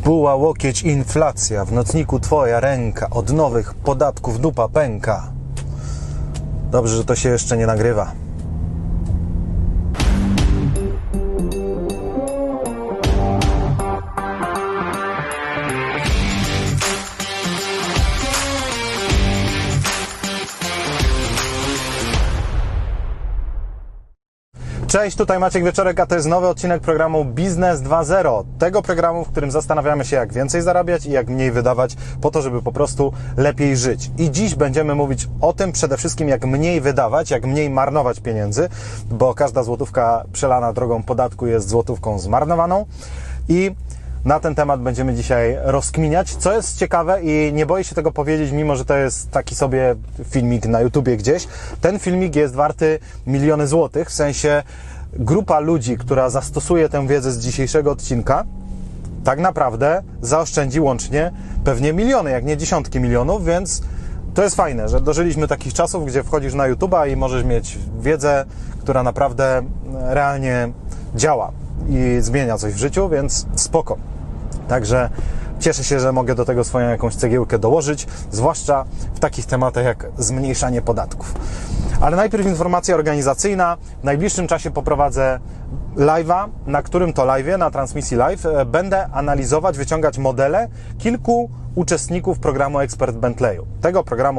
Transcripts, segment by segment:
Buła, łokieć, inflacja, w nocniku twoja ręka, od nowych podatków dupa pęka. Dobrze, że to się jeszcze nie nagrywa. Cześć, tutaj Maciek Wieczorek, a to jest nowy odcinek programu Biznes 2.0. Tego programu, w którym zastanawiamy się, jak więcej zarabiać i jak mniej wydawać, po to, żeby po prostu lepiej żyć. I dziś będziemy mówić o tym przede wszystkim, jak mniej wydawać, jak mniej marnować pieniędzy, bo każda złotówka przelana drogą podatku jest złotówką zmarnowaną. I na ten temat będziemy dzisiaj rozkminiać, co jest ciekawe i nie boję się tego powiedzieć, mimo że to jest taki sobie filmik na YouTubie gdzieś. Ten filmik jest warty miliony złotych, w sensie grupa ludzi, która zastosuje tę wiedzę z dzisiejszego odcinka, tak naprawdę zaoszczędzi łącznie pewnie miliony, jak nie dziesiątki milionów, więc to jest fajne, że dożyliśmy takich czasów, gdzie wchodzisz na YouTube'a i możesz mieć wiedzę, która naprawdę realnie działa i zmienia coś w życiu, więc spoko. Także cieszę się, że mogę do tego swoją jakąś cegiełkę dołożyć, zwłaszcza w takich tematach jak zmniejszanie podatków. Ale najpierw informacja organizacyjna. W najbliższym czasie poprowadzę live'a, na którym to live'ie, na transmisji live, będę analizować, wyciągać modele kilku uczestników programu Ekspert Bentleyu. Tego programu,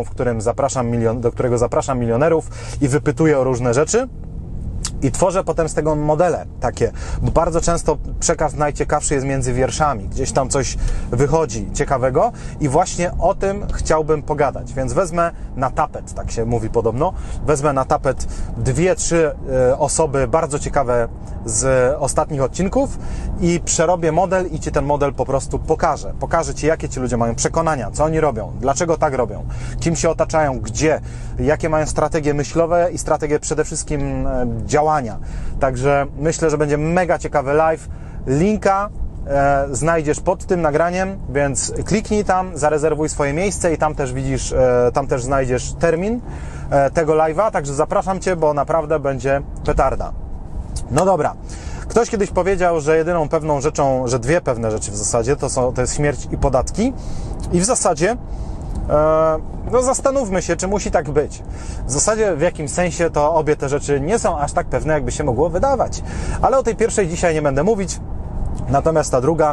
do którego zapraszam milionerów i wypytuję o różne rzeczy. I tworzę potem z tego modele takie, bo bardzo często przekaz najciekawszy jest między wierszami, gdzieś tam coś wychodzi ciekawego i właśnie o tym chciałbym pogadać, więc wezmę na tapet, tak się mówi podobno, wezmę na tapet 2-3 osoby bardzo ciekawe z ostatnich odcinków i przerobię model i Ci ten model po prostu pokażę. Pokażę Ci, jakie ci ludzie mają przekonania, co oni robią, dlaczego tak robią, kim się otaczają, gdzie, jakie mają strategie myślowe i strategie przede wszystkim działania. Także myślę, że będzie mega ciekawy live. Linka znajdziesz pod tym nagraniem, więc kliknij tam, zarezerwuj swoje miejsce i tam też widzisz, tam też znajdziesz termin tego live'a, także zapraszam Cię, bo naprawdę będzie petarda. No dobra. Ktoś kiedyś powiedział, że jedyną pewną rzeczą, że dwie pewne rzeczy w zasadzie to jest śmierć i podatki i w zasadzie no zastanówmy się, czy musi tak być. W zasadzie w jakimś sensie to obie te rzeczy nie są aż tak pewne, jakby się mogło wydawać. Ale o tej pierwszej dzisiaj nie będę mówić, natomiast ta druga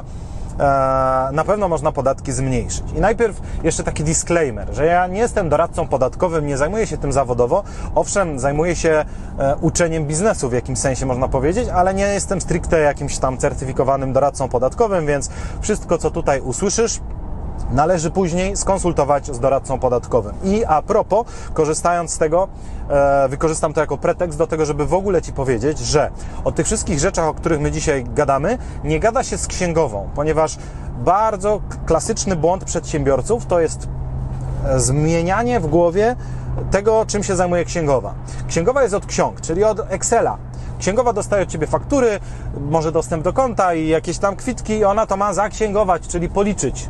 na pewno można podatki zmniejszyć. I najpierw jeszcze taki disclaimer, że ja nie jestem doradcą podatkowym, nie zajmuję się tym zawodowo. Owszem, zajmuję się uczeniem biznesu w jakimś sensie, można powiedzieć, ale nie jestem stricte jakimś tam certyfikowanym doradcą podatkowym, więc wszystko, co tutaj usłyszysz, należy później skonsultować z doradcą podatkowym. I a propos, korzystając z tego, wykorzystam to jako pretekst do tego, żeby w ogóle Ci powiedzieć, że o tych wszystkich rzeczach, o których my dzisiaj gadamy, nie gada się z księgową, ponieważ bardzo klasyczny błąd przedsiębiorców to jest zmienianie w głowie tego, czym się zajmuje księgowa. Księgowa jest od ksiąg, czyli od Excela. Księgowa dostaje od Ciebie faktury, może dostęp do konta i jakieś tam kwitki i ona to ma zaksięgować, czyli policzyć.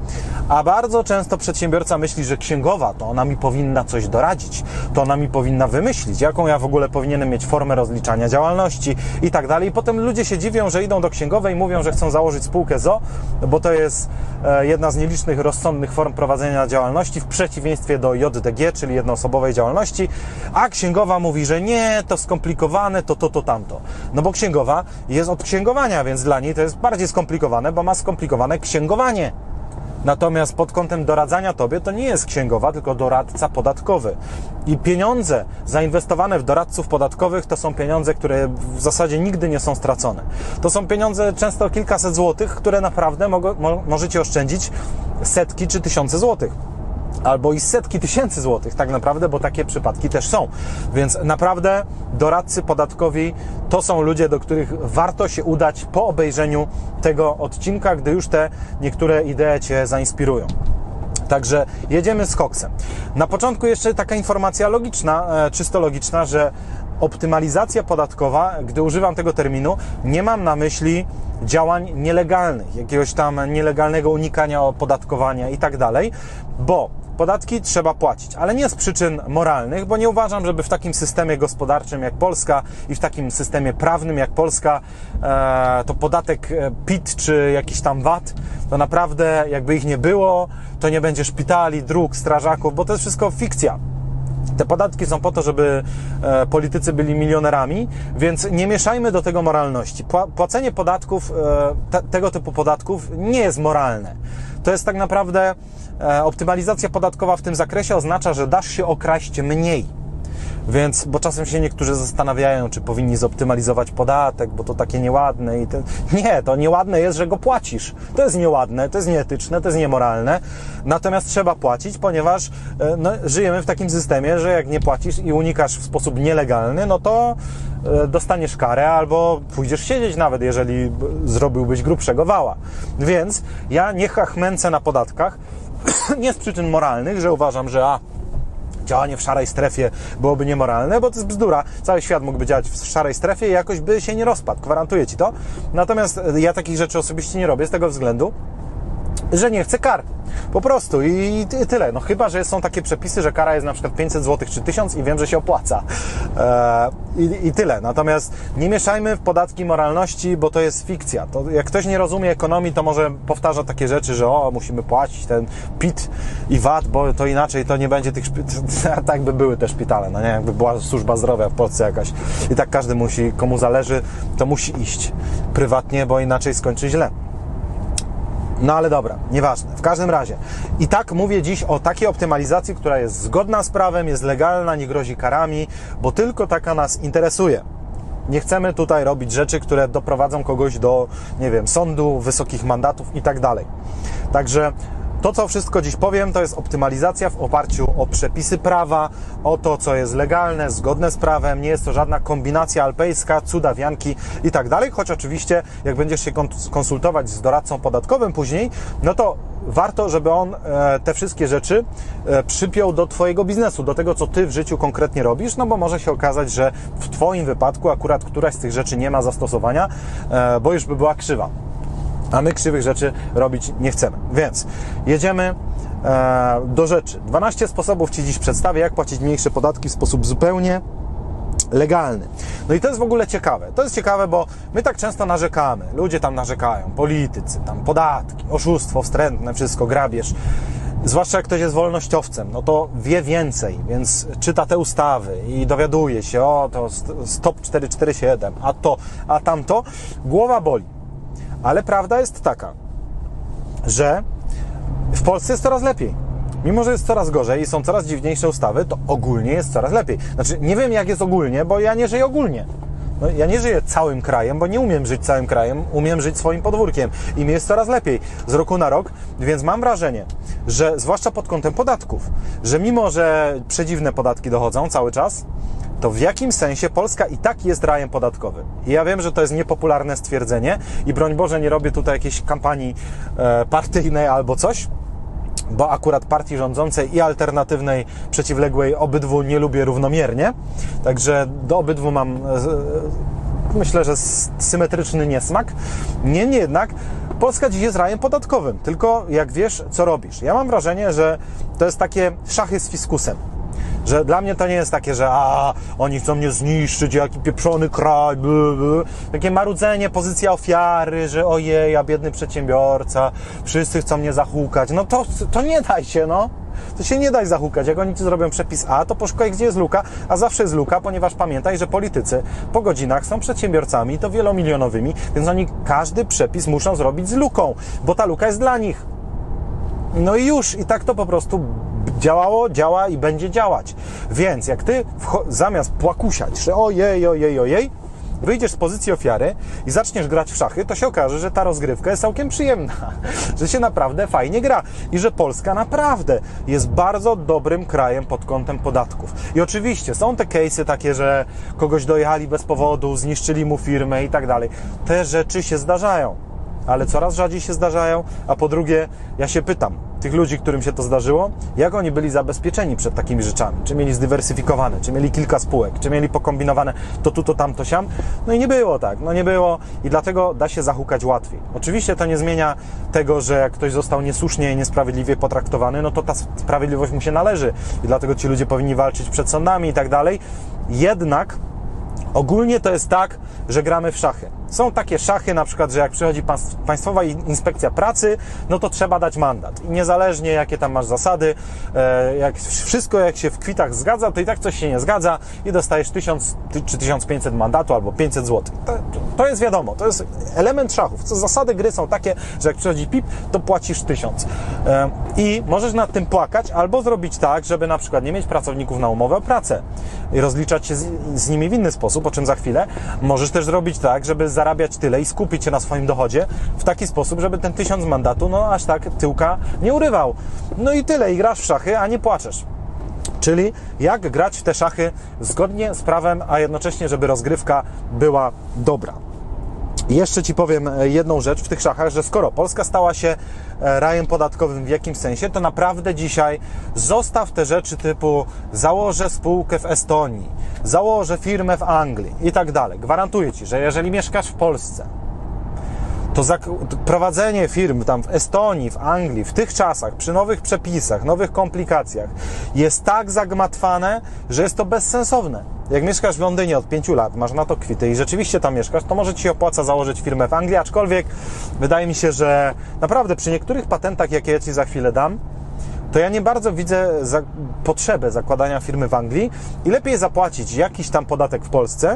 A bardzo często przedsiębiorca myśli, że księgowa to ona mi powinna coś doradzić, to ona mi powinna wymyślić, jaką ja w ogóle powinienem mieć formę rozliczania działalności i tak dalej. I potem ludzie się dziwią, że idą do księgowej i mówią, że chcą założyć spółkę z o.o., bo to jest jedna z nielicznych rozsądnych form prowadzenia działalności w przeciwieństwie do JDG, czyli jednoosobowej działalności, a księgowa mówi, że nie, to skomplikowane, to tamto. No bo księgowa jest od księgowania, więc dla niej to jest bardziej skomplikowane, bo ma skomplikowane księgowanie. Natomiast pod kątem doradzania Tobie to nie jest księgowa, tylko doradca podatkowy. I pieniądze zainwestowane w doradców podatkowych to są pieniądze, które w zasadzie nigdy nie są stracone. To są pieniądze często kilkaset złotych, które naprawdę możecie oszczędzić setki czy tysiące złotych. Albo i setki tysięcy złotych tak naprawdę, bo takie przypadki też są. Więc naprawdę doradcy podatkowi to są ludzie, do których warto się udać po obejrzeniu tego odcinka, gdy już te niektóre idee Cię zainspirują. Także jedziemy z koksem. Na początku jeszcze taka informacja logiczna, czysto logiczna, że optymalizacja podatkowa, gdy używam tego terminu, nie mam na myśli działań nielegalnych, jakiegoś tam nielegalnego unikania opodatkowania i tak dalej, bo podatki trzeba płacić, ale nie z przyczyn moralnych, bo nie uważam, żeby w takim systemie gospodarczym jak Polska i w takim systemie prawnym jak Polska to podatek PIT czy jakiś tam VAT to naprawdę jakby ich nie było, to nie będzie szpitali, dróg, strażaków, bo to jest wszystko fikcja. Te podatki są po to, żeby politycy byli milionerami, więc nie mieszajmy do tego moralności. Płacenie podatków, tego typu podatków nie jest moralne. To jest tak naprawdę optymalizacja podatkowa w tym zakresie oznacza, że dasz się okraść mniej. Więc, bo czasem się niektórzy zastanawiają, czy powinni zoptymalizować podatek, bo to takie nieładne i nie, to nieładne jest, że go płacisz. To jest nieładne, to jest nieetyczne, to jest niemoralne. Natomiast trzeba płacić, ponieważ żyjemy w takim systemie, że jak nie płacisz i unikasz w sposób nielegalny, no to dostaniesz karę albo pójdziesz siedzieć nawet, jeżeli zrobiłbyś grubszego wała. Więc ja nie chachmęcę na podatkach, nie z przyczyn moralnych, że uważam, że działanie w szarej strefie byłoby niemoralne, bo to jest bzdura. Cały świat mógłby działać w szarej strefie i jakoś by się nie rozpadł. Gwarantuję Ci to. Natomiast ja takich rzeczy osobiście nie robię z tego względu, że nie chcę kar. Po prostu i tyle. No chyba, że są takie przepisy, że kara jest na przykład 500 zł czy 1000 i wiem, że się opłaca. I tyle. Natomiast nie mieszajmy w podatki moralności, bo to jest fikcja. To jak ktoś nie rozumie ekonomii, to może powtarza takie rzeczy, że musimy płacić ten PIT i VAT, bo to inaczej to nie będzie tych tak by były te szpitale. No nie, jakby była służba zdrowia w Polsce jakaś. I tak każdy musi, komu zależy, to musi iść prywatnie, bo inaczej skończy źle. No ale dobra, nieważne. W każdym razie. I tak mówię dziś o takiej optymalizacji, która jest zgodna z prawem, jest legalna, nie grozi karami, bo tylko taka nas interesuje. Nie chcemy tutaj robić rzeczy, które doprowadzą kogoś do, nie wiem, sądu, wysokich mandatów i tak dalej. Także to, co wszystko dziś powiem, to jest optymalizacja w oparciu o przepisy prawa, o to, co jest legalne, zgodne z prawem. Nie jest to żadna kombinacja alpejska, cudawianki i tak dalej, choć oczywiście, jak będziesz się konsultować z doradcą podatkowym później, no to warto, żeby on te wszystkie rzeczy przypiął do Twojego biznesu, do tego, co Ty w życiu konkretnie robisz, no bo może się okazać, że w Twoim wypadku akurat któraś z tych rzeczy nie ma zastosowania, bo już by była krzywa. A my krzywych rzeczy robić nie chcemy. Więc jedziemy do rzeczy. 12 sposobów Ci dziś przedstawię, jak płacić mniejsze podatki w sposób zupełnie legalny. No i to jest w ogóle ciekawe. To jest ciekawe, bo my tak często narzekamy. Ludzie tam narzekają, politycy, tam podatki, oszustwo wstrętne, wszystko, grabież. Zwłaszcza jak ktoś jest wolnościowcem, no to wie więcej, więc czyta te ustawy i dowiaduje się, to Stop 447, a to, a tamto. Głowa boli. Ale prawda jest taka, że w Polsce jest coraz lepiej. Mimo że jest coraz gorzej i są coraz dziwniejsze ustawy, to ogólnie jest coraz lepiej. Znaczy, nie wiem jak jest ogólnie, bo ja nie żyję ogólnie. No, ja nie żyję całym krajem, bo nie umiem żyć całym krajem, umiem żyć swoim podwórkiem i mi jest coraz lepiej z roku na rok, więc mam wrażenie, że zwłaszcza pod kątem podatków, że mimo że przedziwne podatki dochodzą cały czas, to w jakim sensie Polska i tak jest rajem podatkowym. I ja wiem, że to jest niepopularne stwierdzenie i broń Boże nie robię tutaj jakiejś kampanii partyjnej albo coś, bo akurat partii rządzącej i alternatywnej, przeciwległej obydwu nie lubię równomiernie, także do obydwu mam myślę, że symetryczny niesmak. Niemniej jednak Polska dziś jest rajem podatkowym, tylko jak wiesz, co robisz. Ja mam wrażenie, że to jest takie szachy z fiskusem. Że dla mnie to nie jest takie, że oni chcą mnie zniszczyć, jaki pieprzony kraj, takie marudzenie, pozycja ofiary, że ojej, ja biedny przedsiębiorca, wszyscy chcą mnie zahukać. No to nie daj się, no. To się nie daj zahukać. Jak oni Ci zrobią przepis A, to poszukaj, gdzie jest luka, a zawsze jest luka, ponieważ pamiętaj, że politycy po godzinach są przedsiębiorcami, to wielomilionowymi, więc oni każdy przepis muszą zrobić z luką, bo ta luka jest dla nich. No i już, i tak to po prostu działało, działa i będzie działać. Więc jak Ty zamiast płakusiać, że ojej, wyjdziesz z pozycji ofiary i zaczniesz grać w szachy, to się okaże, że ta rozgrywka jest całkiem przyjemna, że się naprawdę fajnie gra i że Polska naprawdę jest bardzo dobrym krajem pod kątem podatków. I oczywiście są te case'y takie, że kogoś dojechali bez powodu, zniszczyli mu firmę i tak dalej. Te rzeczy się zdarzają, ale coraz rzadziej się zdarzają, a po drugie, ja się pytam, tych ludzi, którym się to zdarzyło, jak oni byli zabezpieczeni przed takimi rzeczami? Czy mieli zdywersyfikowane, czy mieli kilka spółek, czy mieli pokombinowane to tu, to tam, to siam? No i nie było tak, nie było i dlatego da się zahukać łatwiej. Oczywiście to nie zmienia tego, że jak ktoś został niesłusznie i niesprawiedliwie potraktowany, no to ta sprawiedliwość mu się należy i dlatego ci ludzie powinni walczyć przed sądami i tak dalej. Jednak Ogólnie to jest tak, że gramy w szachy. Są takie szachy, na przykład, że jak przychodzi Państwowa Inspekcja Pracy, no to trzeba dać mandat. I niezależnie jakie tam masz zasady, wszystko jak się w kwitach zgadza, to i tak coś się nie zgadza i dostajesz 1000 czy 1500 mandatu albo 500 zł. To jest wiadomo, to jest element szachów. Zasady gry są takie, że jak przychodzi PIP, to płacisz 1000. I możesz nad tym płakać albo zrobić tak, żeby na przykład nie mieć pracowników na umowę o pracę i rozliczać się z nimi w inny sposób, o czym za chwilę. Możesz też zrobić tak, żeby zarabiać tyle i skupić się na swoim dochodzie w taki sposób, żeby ten 1000 mandatu, no aż tak tyłka nie urywał. No i tyle, i grasz w szachy, a nie płaczesz. Czyli jak grać w te szachy zgodnie z prawem, a jednocześnie, żeby rozgrywka była dobra. I jeszcze Ci powiem jedną rzecz w tych szachach, że skoro Polska stała się rajem podatkowym w jakimś sensie, to naprawdę dzisiaj zostaw te rzeczy typu założę spółkę w Estonii, założę firmę w Anglii i tak dalej. Gwarantuję Ci, że jeżeli mieszkasz w Polsce, to prowadzenie firm tam w Estonii, w Anglii, w tych czasach, przy nowych przepisach, nowych komplikacjach jest tak zagmatwane, że jest to bezsensowne. Jak mieszkasz w Londynie od 5 lat, masz na to kwity i rzeczywiście tam mieszkasz, to może Ci się opłaca założyć firmę w Anglii, aczkolwiek wydaje mi się, że naprawdę przy niektórych patentach, jakie ja Ci za chwilę dam, to ja nie bardzo widzę potrzebę zakładania firmy w Anglii i lepiej zapłacić jakiś tam podatek w Polsce,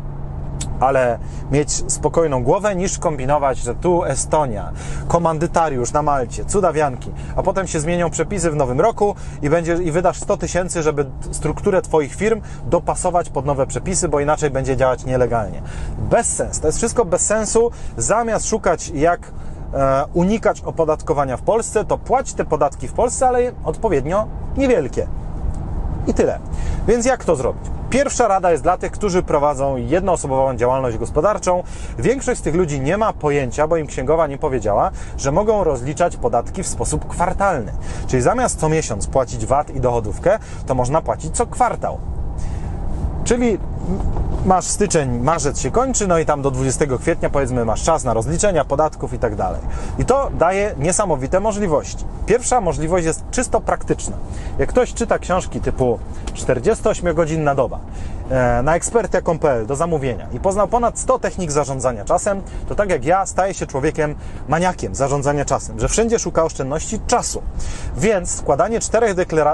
ale mieć spokojną głowę, niż kombinować, że tu Estonia, komandytariusz na Malcie, cudawianki, a potem się zmienią przepisy w nowym roku i wydasz 100 000, żeby strukturę Twoich firm dopasować pod nowe przepisy, bo inaczej będzie działać nielegalnie. Bez sensu. To jest wszystko bez sensu. Zamiast szukać, jak unikać opodatkowania w Polsce, to płać te podatki w Polsce, ale odpowiednio niewielkie. I tyle. Więc jak to zrobić? Pierwsza rada jest dla tych, którzy prowadzą jednoosobową działalność gospodarczą. Większość z tych ludzi nie ma pojęcia, bo im księgowa nie powiedziała, że mogą rozliczać podatki w sposób kwartalny. Czyli zamiast co miesiąc płacić VAT i dochodówkę, to można płacić co kwartał. Czyli masz styczeń, marzec się kończy, no i tam do 20 kwietnia powiedzmy masz czas na rozliczenia podatków i tak dalej. I to daje niesamowite możliwości. Pierwsza możliwość jest czysto praktyczna. Jak ktoś czyta książki typu 48-godzinna doba na ekspertia.pl do zamówienia i poznał ponad 100 technik zarządzania czasem, to tak jak ja staje się człowiekiem maniakiem zarządzania czasem, że wszędzie szuka oszczędności czasu. Więc składanie 4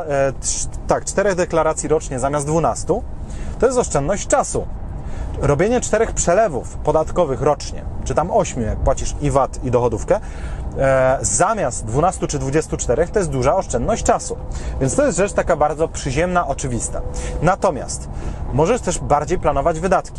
deklaracji rocznie zamiast 12 to jest oszczędność czasu. Robienie 4 przelewów podatkowych rocznie, czy tam 8, jak płacisz i VAT, i dochodówkę, zamiast 12 czy 24, to jest duża oszczędność czasu. Więc to jest rzecz taka bardzo przyziemna, oczywista. Natomiast możesz też bardziej planować wydatki,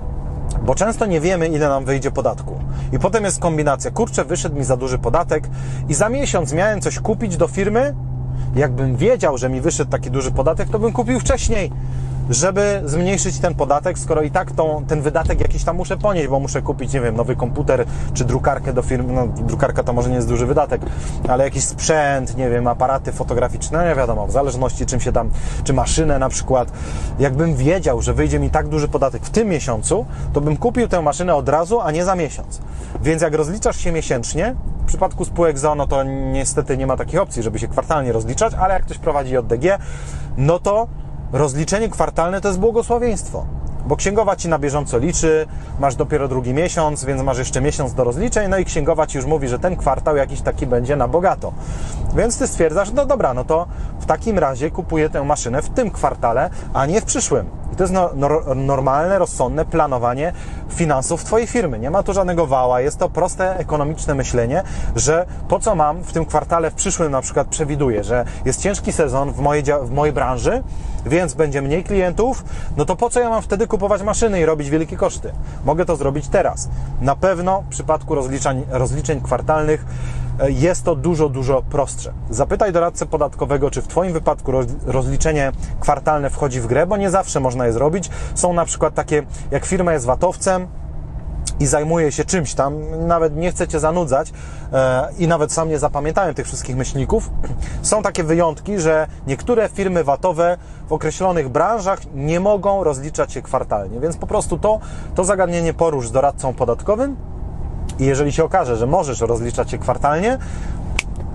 bo często nie wiemy, ile nam wyjdzie podatku. I potem jest kombinacja, kurczę, wyszedł mi za duży podatek i za miesiąc miałem coś kupić do firmy, jakbym wiedział, że mi wyszedł taki duży podatek, to bym kupił wcześniej, żeby zmniejszyć ten podatek, skoro i tak ten wydatek jakiś tam muszę ponieść, bo muszę kupić, nie wiem, nowy komputer czy drukarkę do firmy. No, drukarka to może nie jest duży wydatek, ale jakiś sprzęt, nie wiem, aparaty fotograficzne, nie wiadomo, w zależności czym się tam, czy maszynę na przykład. Jakbym wiedział, że wyjdzie mi tak duży podatek w tym miesiącu, to bym kupił tę maszynę od razu, a nie za miesiąc. Więc jak rozliczasz się miesięcznie, w przypadku spółek z o.o. to niestety nie ma takiej opcji, żeby się kwartalnie rozliczać, ale jak ktoś prowadzi JDG, no to rozliczenie kwartalne to jest błogosławieństwo, bo księgowa Ci na bieżąco liczy, masz dopiero drugi miesiąc, więc masz jeszcze miesiąc do rozliczeń, no i księgowa Ci już mówi, że ten kwartał jakiś taki będzie na bogato. Więc Ty stwierdzasz, no dobra, no to w takim razie kupuję tę maszynę w tym kwartale, a nie w przyszłym. I to jest normalne, rozsądne planowanie finansów Twojej firmy. Nie ma tu żadnego wała, jest to proste, ekonomiczne myślenie, że po co mam w tym kwartale, w przyszłym na przykład przewiduję, że jest ciężki sezon w mojej branży, więc będzie mniej klientów, no to po co ja mam wtedy kupować maszyny i robić wielkie koszty? Mogę to zrobić teraz. Na pewno w przypadku rozliczeń kwartalnych jest to dużo, dużo prostsze. Zapytaj doradcę podatkowego, czy w Twoim wypadku rozliczenie kwartalne wchodzi w grę, bo nie zawsze można je zrobić. Są na przykład takie, jak firma jest VAT-owcem i zajmuje się czymś tam, nawet nie chcę Cię zanudzać i nawet sam nie zapamiętałem tych wszystkich myślników. Są takie wyjątki, że niektóre firmy VAT-owe w określonych branżach nie mogą rozliczać się kwartalnie, więc po prostu to zagadnienie porusz z doradcą podatkowym i jeżeli się okaże, że możesz rozliczać się kwartalnie,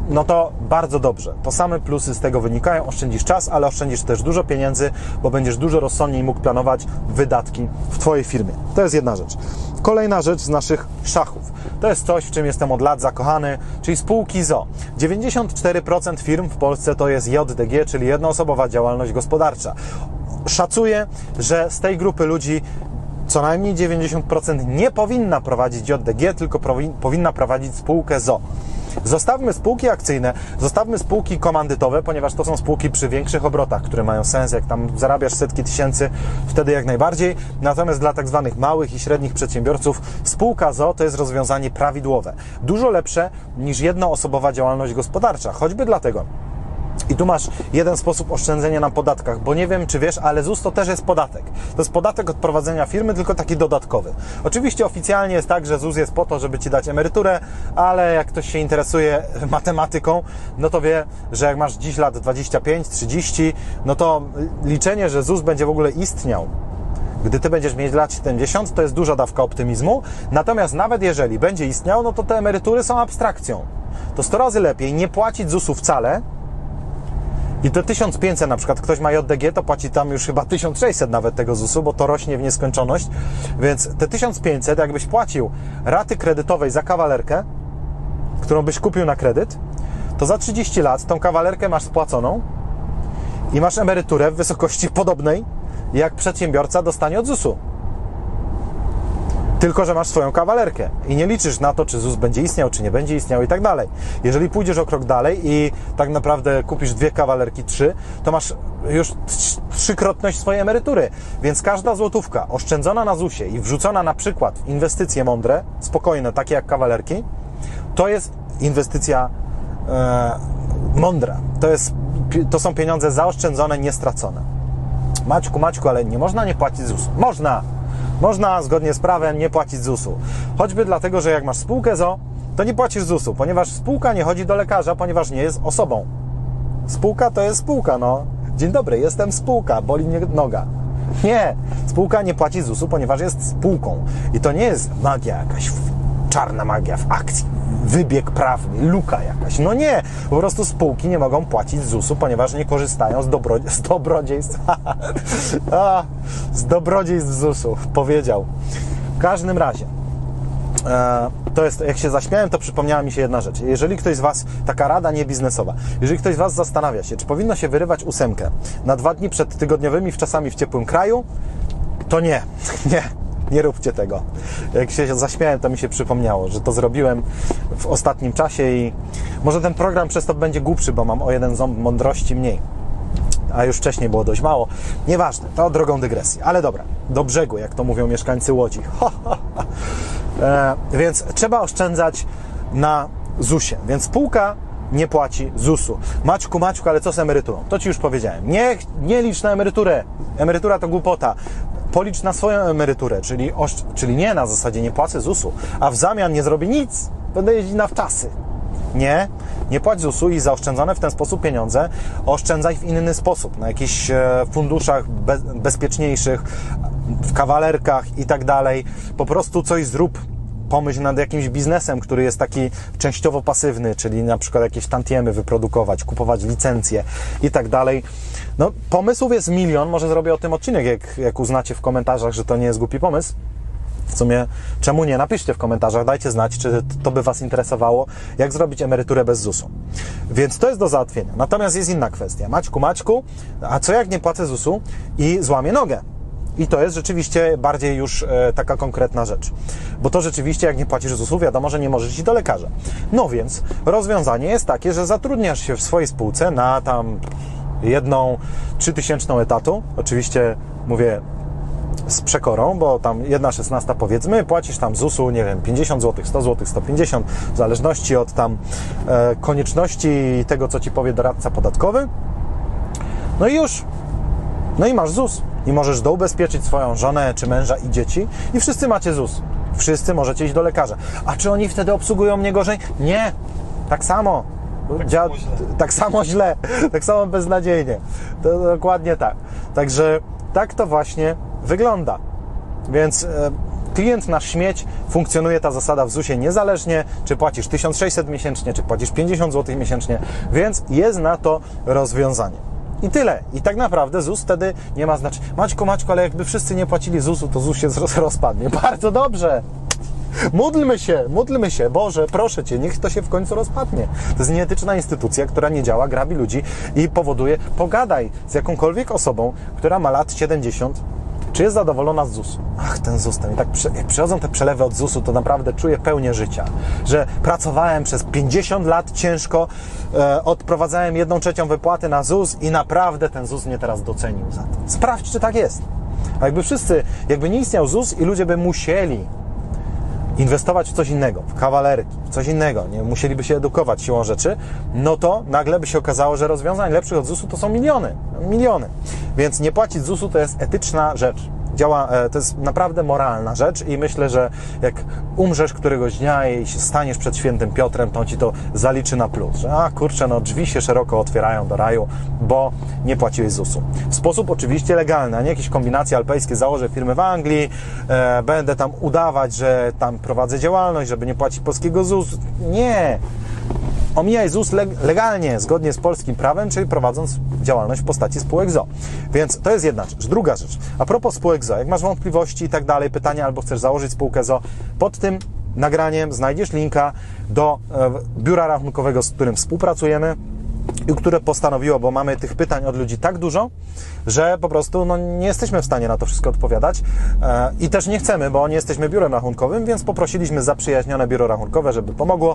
no to bardzo dobrze. To same plusy z tego wynikają. Oszczędzisz czas, ale oszczędzisz też dużo pieniędzy, bo będziesz dużo rozsądniej mógł planować wydatki w Twojej firmie. To jest jedna rzecz. Kolejna rzecz z naszych szachów. To jest coś, w czym jestem od lat zakochany, czyli spółki z o.o. 94% firm w Polsce to jest JDG, czyli jednoosobowa działalność gospodarcza. Szacuję, że z tej grupy ludzi co najmniej 90% nie powinna prowadzić JDG, tylko powinna prowadzić spółkę z o.o. Zostawmy spółki akcyjne, zostawmy spółki komandytowe, ponieważ to są spółki przy większych obrotach, które mają sens, jak tam zarabiasz setki tysięcy, wtedy jak najbardziej. Natomiast dla tak zwanych małych i średnich przedsiębiorców spółka z o.o. to jest rozwiązanie prawidłowe. Dużo lepsze niż jednoosobowa działalność gospodarcza, choćby dlatego. I tu masz jeden sposób oszczędzenia na podatkach, bo nie wiem, czy wiesz, ale ZUS to też jest podatek. To jest podatek od prowadzenia firmy, tylko taki dodatkowy. Oczywiście oficjalnie jest tak, że ZUS jest po to, żeby Ci dać emeryturę, ale jak ktoś się interesuje matematyką, no to wie, że jak masz dziś lat 25, 30, no to liczenie, że ZUS będzie w ogóle istniał, gdy Ty będziesz mieć lat 70, to jest duża dawka optymizmu. Natomiast nawet jeżeli będzie istniał, no to te emerytury są abstrakcją. To 100 razy lepiej nie płacić ZUS-u wcale. I to 1500 na przykład, ktoś ma JDG, to płaci tam już chyba 1600 nawet tego ZUS-u, bo to rośnie w nieskończoność. Więc te 1500, jakbyś płacił raty kredytowej za kawalerkę, którą byś kupił na kredyt, to za 30 lat tą kawalerkę masz spłaconą i masz emeryturę w wysokości podobnej, jak przedsiębiorca dostanie od ZUS-u. Tylko że masz swoją kawalerkę i nie liczysz na to, czy ZUS będzie istniał, czy nie będzie istniał i tak dalej. Jeżeli pójdziesz o krok dalej i tak naprawdę kupisz 2 kawalerki, 3, to masz już 3-krotność swojej emerytury. Więc każda złotówka oszczędzona na ZUS-ie i wrzucona na przykład w inwestycje mądre, spokojne, takie jak kawalerki, to jest inwestycja mądra. To są pieniądze zaoszczędzone, nie stracone. Maćku, ale nie można nie płacić ZUS-u. Można zgodnie z prawem nie płacić ZUS-u. Choćby dlatego, że jak masz spółkę z o.o., to nie płacisz ZUS-u, ponieważ spółka nie chodzi do lekarza, ponieważ nie jest osobą. Spółka to jest spółka, no. Dzień dobry, jestem spółka, boli mnie noga. Nie, spółka nie płaci ZUS-u, ponieważ jest spółką. I to nie jest magia jakaś, czarna magia w akcji, wybieg prawny, luka jakaś. No nie, po prostu spółki nie mogą płacić ZUS-u, ponieważ nie korzystają z dobrodziejstw. Z dobrodziejstw ZUS-u, powiedział. W każdym razie, to jest, jak się zaśmiałem, to przypomniała mi się jedna rzecz. Jeżeli ktoś z Was, taka rada niebiznesowa, jeżeli ktoś z Was zastanawia się, czy powinno się wyrywać 8 na 2 dni przed tygodniowymi wczasami w ciepłym kraju, to nie róbcie tego. Jak się zaśmiałem, to mi się przypomniało, że to zrobiłem w ostatnim czasie i może ten program przez to będzie głupszy, bo mam o 1 ząb mądrości mniej. A już wcześniej było dość mało. Nieważne, to drogą dygresji. Ale dobra, do brzegu, jak to mówią mieszkańcy Łodzi. Więc trzeba oszczędzać na ZUS-ie. Więc spółka nie płaci ZUS-u. Maćku, ale co z emeryturą? To Ci już powiedziałem. Nie licz na emeryturę. Emerytura to głupota. Policz na swoją emeryturę, czyli nie na zasadzie nie płacę ZUS-u, a w zamian nie zrobię nic. Będę jeździć na wczasy. Nie płać ZUS-u i zaoszczędzone w ten sposób pieniądze oszczędzaj w inny sposób, na jakichś funduszach bezpieczniejszych, w kawalerkach i tak dalej. Po prostu coś zrób. Pomyśl nad jakimś biznesem, który jest taki częściowo pasywny, czyli na przykład jakieś tantiemy wyprodukować, kupować licencje i tak dalej. No, pomysłów jest milion, może zrobię o tym odcinek, jak uznacie w komentarzach, że to nie jest głupi pomysł. W sumie, czemu nie? Napiszcie w komentarzach, dajcie znać, czy to by Was interesowało, jak zrobić emeryturę bez ZUS-u. Więc to jest do załatwienia. Natomiast jest inna kwestia. Maćku, a co jak nie płacę ZUS-u i złamię nogę? I to jest rzeczywiście bardziej już taka konkretna rzecz. Bo to rzeczywiście, jak nie płacisz ZUS-u, wiadomo, że nie możesz iść do lekarza. No więc rozwiązanie jest takie, że zatrudniasz się w swojej spółce na tam 1/3000 etatu. Oczywiście mówię z przekorą, bo tam 1/16 powiedzmy, płacisz tam ZUS-u, nie wiem, 50 zł, 100 zł, 150, w zależności od tam konieczności tego, co Ci powie doradca podatkowy. No i już. No i masz ZUS. I możesz doubezpieczyć swoją żonę, czy męża i dzieci i wszyscy macie ZUS. Wszyscy możecie iść do lekarza. A czy oni wtedy obsługują mnie gorzej? Nie. Tak samo. Tak samo źle. Tak samo beznadziejnie. To dokładnie tak. Także tak to właśnie wygląda. Więc klient nasz śmieć, funkcjonuje ta zasada w ZUS-ie niezależnie, czy płacisz 1600 miesięcznie, czy płacisz 50 zł miesięcznie, więc jest na to rozwiązanie. I tyle. I tak naprawdę ZUS wtedy nie ma znaczenia. Maćku, ale jakby wszyscy nie płacili ZUS-u, to ZUS się rozpadnie. Bardzo dobrze. Módlmy się. Boże, proszę Cię, niech to się w końcu rozpadnie. To jest nieetyczna instytucja, która nie działa, grabi ludzi i powoduje... Pogadaj z jakąkolwiek osobą, która ma lat 70, czy jest zadowolona z ZUS-u. Ach, ten ZUS, jak przychodzą te przelewy od ZUS-u, to naprawdę czuję pełnię życia. Że pracowałem przez 50 lat ciężko, odprowadzałem 1/3 wypłaty na ZUS i naprawdę ten ZUS mnie teraz docenił za to. Sprawdź, czy tak jest. A jakby nie istniał ZUS i ludzie by musieli inwestować w coś innego, w kawalerki, w coś innego, nie musieliby się edukować siłą rzeczy, no to nagle by się okazało, że rozwiązań lepszych od ZUS-u to są miliony. Więc nie płacić ZUS-u to jest etyczna rzecz. To jest naprawdę moralna rzecz i myślę, że jak umrzesz któregoś dnia i się staniesz przed świętym Piotrem, to on Ci to zaliczy na plus, że drzwi się szeroko otwierają do raju, bo nie płaciłeś ZUS-u. W sposób oczywiście legalny, a nie jakieś kombinacje alpejskie, założę firmę w Anglii, będę tam udawać, że tam prowadzę działalność, żeby nie płacić polskiego ZUS-u. Nie! Omijaj ZUS legalnie, zgodnie z polskim prawem, czyli prowadząc działalność w postaci spółek ZO. Więc to jest jedna rzecz. Druga rzecz. A propos spółek ZO, jak masz wątpliwości i tak dalej, pytania, albo chcesz założyć spółkę ZO, pod tym nagraniem znajdziesz linka do biura rachunkowego, z którym współpracujemy i które postanowiło, bo mamy tych pytań od ludzi tak dużo, że po prostu nie jesteśmy w stanie na to wszystko odpowiadać i też nie chcemy, bo nie jesteśmy biurem rachunkowym, więc poprosiliśmy zaprzyjaźnione biuro rachunkowe, żeby pomogło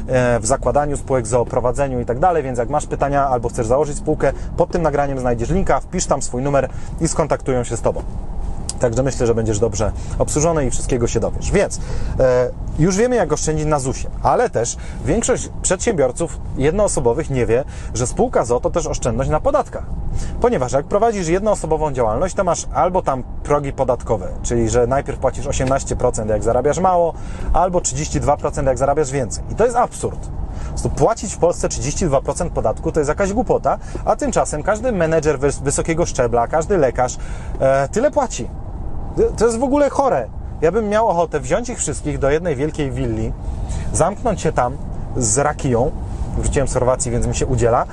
w zakładaniu spółek, ZOO, prowadzeniu i tak dalej, więc jak masz pytania albo chcesz założyć spółkę, pod tym nagraniem znajdziesz linka, wpisz tam swój numer i skontaktują się z Tobą. Także myślę, że będziesz dobrze obsłużony i wszystkiego się dowiesz. Więc już wiemy, jak oszczędzić na ZUS-ie, ale też większość przedsiębiorców jednoosobowych nie wie, że spółka ZOO to też oszczędność na podatkach. Ponieważ jak prowadzisz jednoosobową działalność, to masz albo tam progi podatkowe, czyli że najpierw płacisz 18% jak zarabiasz mało, albo 32% jak zarabiasz więcej. I to jest absurd. Płacić w Polsce 32% podatku to jest jakaś głupota, a tymczasem każdy menedżer wysokiego szczebla, każdy lekarz tyle płaci. To jest w ogóle chore. Ja bym miał ochotę wziąć ich wszystkich do jednej wielkiej willi, zamknąć się tam z rakiją, wróciłem z Chorwacji, więc mi się udziela,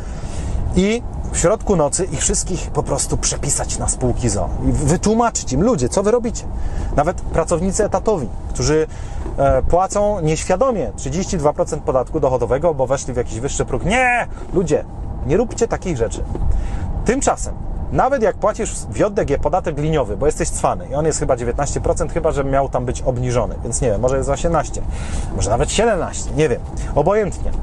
i w środku nocy ich wszystkich po prostu przepisać na spółki ZOO i wytłumaczyć im: ludzie, co wy robicie? Nawet pracownicy etatowi, którzy płacą nieświadomie 32% podatku dochodowego, bo weszli w jakiś wyższy próg. Nie! Ludzie, nie róbcie takich rzeczy. Tymczasem, nawet jak płacisz w JDG podatek liniowy, bo jesteś cwany i on jest chyba 19%, chyba że miał tam być obniżony, więc nie wiem, może jest 18, może nawet 17, nie wiem, obojętnie.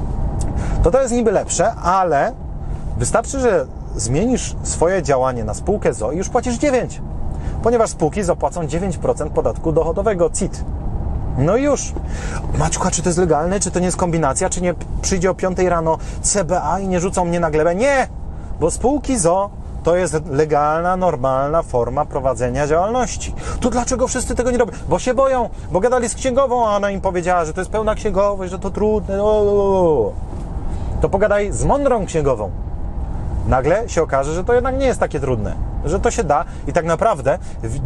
To jest niby lepsze, ale wystarczy, że zmienisz swoje działanie na spółkę ZOO i już płacisz 9%, ponieważ spółki ZOO płacą 9% podatku dochodowego CIT. No i już. Maćku, czy to jest legalne, czy to nie jest kombinacja, czy nie przyjdzie o 5 rano CBA i nie rzucą mnie na glebę? Nie! Bo spółki ZOO to jest legalna, normalna forma prowadzenia działalności. To dlaczego wszyscy tego nie robią? Bo się boją, bo gadali z księgową, a ona im powiedziała, że to jest pełna księgowość, że to trudne. To pogadaj z mądrą księgową. Nagle się okaże, że to jednak nie jest takie trudne, że to się da i tak naprawdę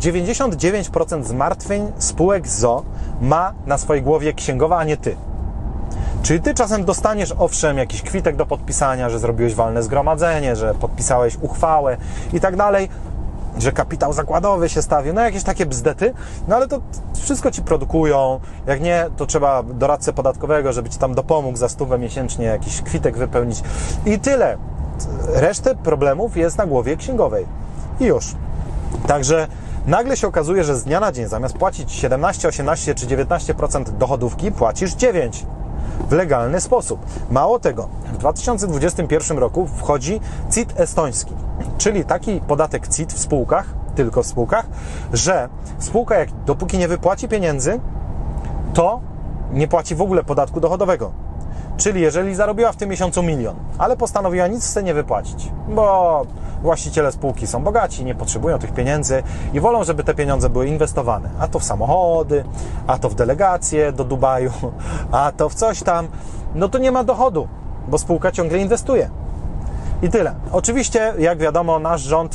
99% zmartwień spółek ZOO ma na swojej głowie księgowa, a nie ty. Czyli ty czasem dostaniesz, owszem, jakiś kwitek do podpisania, że zrobiłeś walne zgromadzenie, że podpisałeś uchwałę i tak dalej, że kapitał zakładowy się stawił, jakieś takie bzdety, ale to wszystko ci produkują. Jak nie, to trzeba doradcę podatkowego, żeby ci tam dopomógł za 100 miesięcznie jakiś kwitek wypełnić i tyle. Resztę problemów jest na głowie księgowej. I już. Także nagle się okazuje, że z dnia na dzień zamiast płacić 17, 18 czy 19% dochodówki, płacisz 9% w legalny sposób. Mało tego, w 2021 roku wchodzi CIT estoński, czyli taki podatek CIT w spółkach, tylko w spółkach, że spółka dopóki nie wypłaci pieniędzy, to nie płaci w ogóle podatku dochodowego. Czyli jeżeli zarobiła w tym miesiącu 1 000 000, ale postanowiła nic z tego nie wypłacić, bo właściciele spółki są bogaci, nie potrzebują tych pieniędzy i wolą, żeby te pieniądze były inwestowane, a to w samochody, a to w delegacje do Dubaju, a to w coś tam, no to nie ma dochodu, bo spółka ciągle inwestuje. I tyle. Oczywiście, jak wiadomo, nasz rząd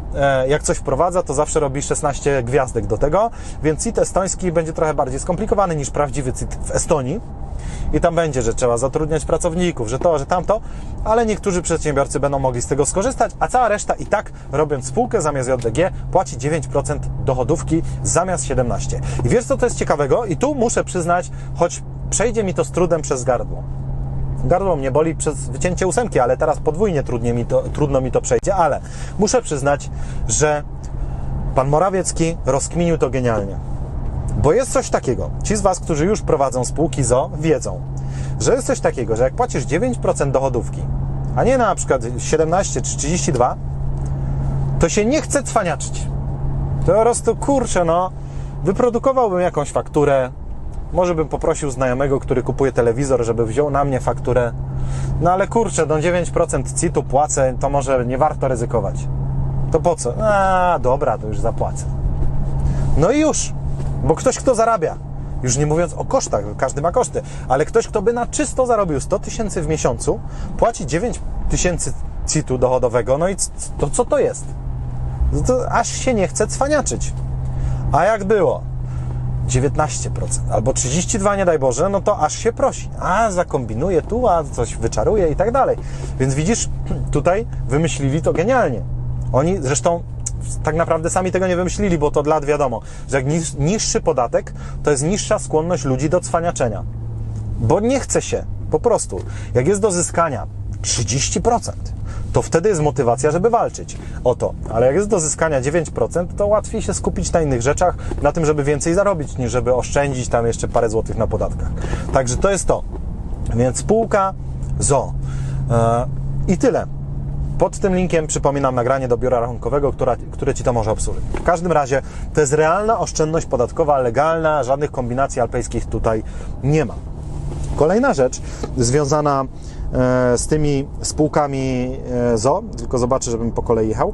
jak coś wprowadza, to zawsze robi 16 gwiazdek do tego, więc CIT estoński będzie trochę bardziej skomplikowany niż prawdziwy CIT w Estonii. I tam będzie, że trzeba zatrudniać pracowników, że to, że tamto, ale niektórzy przedsiębiorcy będą mogli z tego skorzystać, a cała reszta i tak, robiąc spółkę zamiast JDG, płaci 9% dochodówki zamiast 17%. I wiesz, co to jest ciekawego? I tu muszę przyznać, choć przejdzie mi to z trudem przez gardło. Gardło mnie boli przez wycięcie ósemki, ale teraz podwójnie trudno mi to przejdzie, ale muszę przyznać, że pan Morawiecki rozkminił to genialnie. Bo jest coś takiego, ci z Was, którzy już prowadzą spółki ZO, wiedzą, że jest coś takiego, że jak płacisz 9% dochodówki, a nie na przykład 17 czy 32, to się nie chce cwaniaczyć. To po prostu, kurczę, no, wyprodukowałbym jakąś fakturę, może bym poprosił znajomego, który kupuje telewizor, żeby wziął na mnie fakturę, no ale kurczę, no 9% CIT-u płacę, to może nie warto ryzykować. To po co? A, dobra, to już zapłacę. No i już. Bo ktoś, kto zarabia, już nie mówiąc o kosztach, każdy ma koszty, ale ktoś, kto by na czysto zarobił 100 000 w miesiącu, płaci 9 000 CIT-u dochodowego, no i to co to jest? To aż się nie chce cwaniaczyć. A jak było 19% albo 32%, nie daj Boże, no to aż się prosi. A zakombinuje tu, a coś wyczaruje i tak dalej. Więc widzisz, tutaj wymyślili to genialnie. Oni zresztą tak naprawdę sami tego nie wymyślili, bo to od lat wiadomo, że jak niższy podatek, to jest niższa skłonność ludzi do cwaniaczenia. Bo nie chce się, po prostu. Jak jest do zyskania 30%, to wtedy jest motywacja, żeby walczyć o to. Ale jak jest do zyskania 9%, to łatwiej się skupić na innych rzeczach, na tym, żeby więcej zarobić, niż żeby oszczędzić tam jeszcze parę złotych na podatkach. Także to jest to. Więc spółka ZO. I tyle. Pod tym linkiem przypominam nagranie do biura rachunkowego, które Ci to może obsłużyć. W każdym razie to jest realna oszczędność podatkowa, legalna, żadnych kombinacji alpejskich tutaj nie ma. Kolejna rzecz związana z tymi spółkami ZO, tylko zobaczę, żebym po kolei jechał,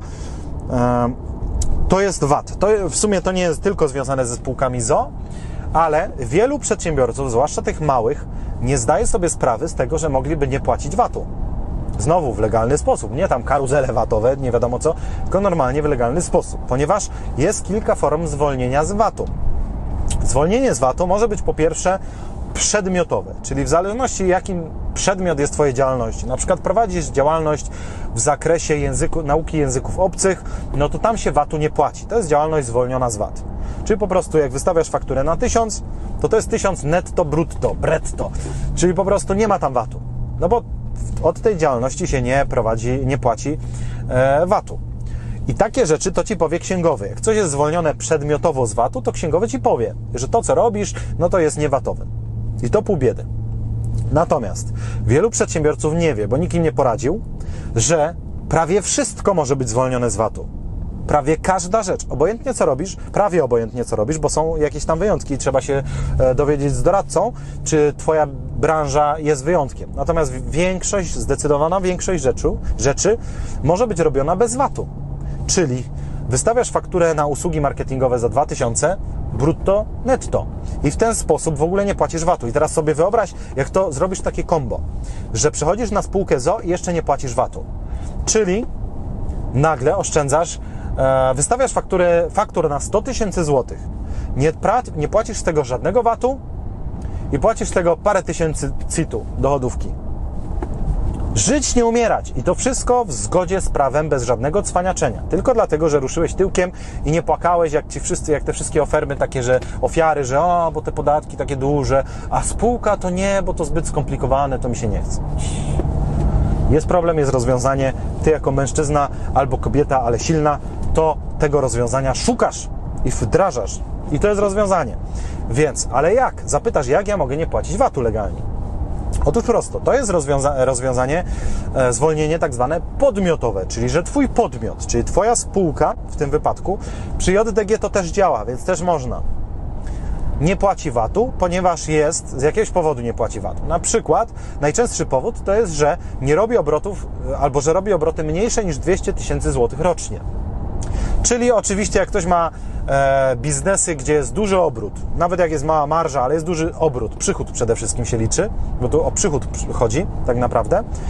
to jest VAT. W sumie to nie jest tylko związane ze spółkami ZO, ale wielu przedsiębiorców, zwłaszcza tych małych, nie zdaje sobie sprawy z tego, że mogliby nie płacić VAT-u. Znowu w legalny sposób, nie tam karuzele VAT-owe, nie wiadomo co, tylko normalnie w legalny sposób, ponieważ jest kilka form zwolnienia z VAT-u. Zwolnienie z VAT-u może być po pierwsze przedmiotowe, czyli w zależności jakim przedmiot jest Twojej działalności, na przykład prowadzisz działalność w zakresie nauki języków obcych, no to tam się VAT-u nie płaci, to jest działalność zwolniona z VAT. Czyli po prostu jak wystawiasz fakturę na 1000, to jest 1000 netto, brutto, bretto, czyli po prostu nie ma tam VAT-u, no bo od tej działalności się nie płaci VAT-u. I takie rzeczy to Ci powie księgowy. Jak coś jest zwolnione przedmiotowo z VAT-u, to księgowy Ci powie, że to, co robisz, no to jest niewatowe. I to pół biedy. Natomiast wielu przedsiębiorców nie wie, bo nikt im nie poradził, że prawie wszystko może być zwolnione z VAT-u. Prawie każda rzecz, obojętnie co robisz, prawie obojętnie co robisz, bo są jakieś tam wyjątki i trzeba się dowiedzieć z doradcą, czy Twoja branża jest wyjątkiem. Natomiast zdecydowana większość rzeczy może być robiona bez VAT-u. Czyli wystawiasz fakturę na usługi marketingowe za 2000 brutto, netto. I w ten sposób w ogóle nie płacisz VAT-u. I teraz sobie wyobraź, jak to zrobisz takie combo, że przechodzisz na spółkę ZO i jeszcze nie płacisz VAT-u. Czyli nagle oszczędzasz, wystawiasz fakturę na 100 000 złotych. Nie płacisz z tego żadnego VAT-u i płacisz z tego parę tysięcy CIT-u, dochodówki. Żyć, nie umierać. I to wszystko w zgodzie z prawem, bez żadnego cwaniaczenia. Tylko dlatego, że ruszyłeś tyłkiem i nie płakałeś jak te wszystkie ofiary, że bo te podatki takie duże, a spółka to nie, bo to zbyt skomplikowane, to mi się nie chce. Jest problem, jest rozwiązanie. Ty jako mężczyzna albo kobieta, ale silna, to tego rozwiązania szukasz i wdrażasz. I to jest rozwiązanie. Więc, ale jak? Zapytasz, jak ja mogę nie płacić VAT-u legalnie? Otóż prosto, to jest rozwiązanie, zwolnienie tak zwane podmiotowe, czyli że Twój podmiot, czyli Twoja spółka w tym wypadku, przy JDG to też działa, więc też można. Nie płaci VAT-u, ponieważ z jakiegoś powodu nie płaci VAT-u. Na przykład najczęstszy powód to jest, że nie robi obrotów, albo że robi obroty mniejsze niż 200 000 złotych rocznie. Czyli oczywiście jak ktoś ma biznesy, gdzie jest duży obrót, nawet jak jest mała marża, ale jest duży obrót, przychód przede wszystkim się liczy, bo tu o przychód chodzi tak naprawdę,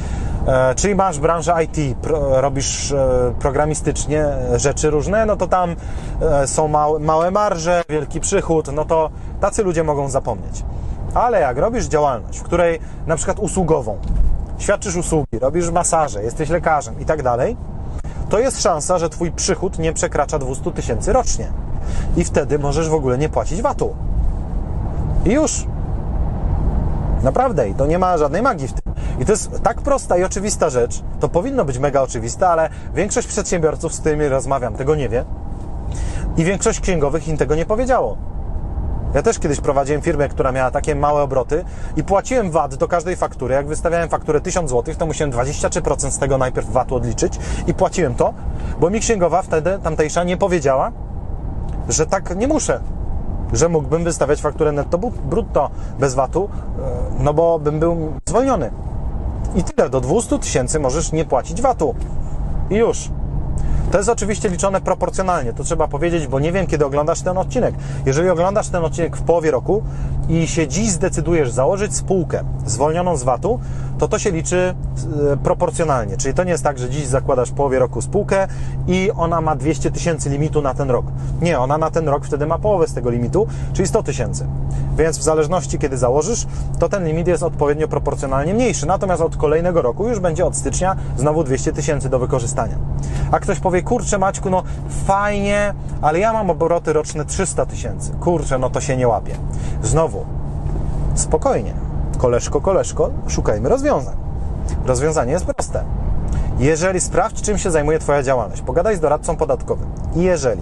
Czyli masz branżę IT, robisz programistycznie rzeczy różne, no to tam są małe marże, wielki przychód, no to tacy ludzie mogą zapomnieć. Ale jak robisz działalność, w której na przykład usługową, świadczysz usługi, robisz masaże, jesteś lekarzem i tak dalej, to jest szansa, że Twój przychód nie przekracza 200 000 rocznie. I wtedy możesz w ogóle nie płacić VAT-u. I już. Naprawdę. I to nie ma żadnej magii w tym. I to jest tak prosta i oczywista rzecz. To powinno być mega oczywiste, ale większość przedsiębiorców, z którymi rozmawiam, tego nie wie. I większość księgowych im tego nie powiedziało. Ja też kiedyś prowadziłem firmę, która miała takie małe obroty i płaciłem VAT do każdej faktury. Jak wystawiałem fakturę 1000 zł, to musiałem 23% z tego najpierw VAT-u odliczyć i płaciłem to, bo mi księgowa wtedy, tamtejsza, nie powiedziała, że tak nie muszę, że mógłbym wystawiać fakturę netto brutto bez VAT-u, no bo bym był zwolniony. I tyle, do 200 000 możesz nie płacić VAT-u. I już. To jest oczywiście liczone proporcjonalnie, to trzeba powiedzieć, bo nie wiem, kiedy oglądasz ten odcinek. Jeżeli oglądasz ten odcinek w połowie roku i się dziś zdecydujesz założyć spółkę zwolnioną z VAT-u, to się liczy proporcjonalnie. Czyli to nie jest tak, że dziś zakładasz w połowie roku spółkę i ona ma 200 000 limitu na ten rok. Nie, ona na ten rok wtedy ma połowę z tego limitu, czyli 100 000. Więc w zależności, kiedy założysz, to ten limit jest odpowiednio proporcjonalnie mniejszy. Natomiast od kolejnego roku już będzie od stycznia znowu 200 000 do wykorzystania. A ktoś powie, kurczę Maćku, no fajnie, ale ja mam obroty roczne 300 000. Kurczę, no to się nie łapie. Znowu, spokojnie. Koleżko, szukajmy rozwiązań. Rozwiązanie jest proste. Jeżeli sprawdź, czym się zajmuje Twoja działalność, pogadaj z doradcą podatkowym. I jeżeli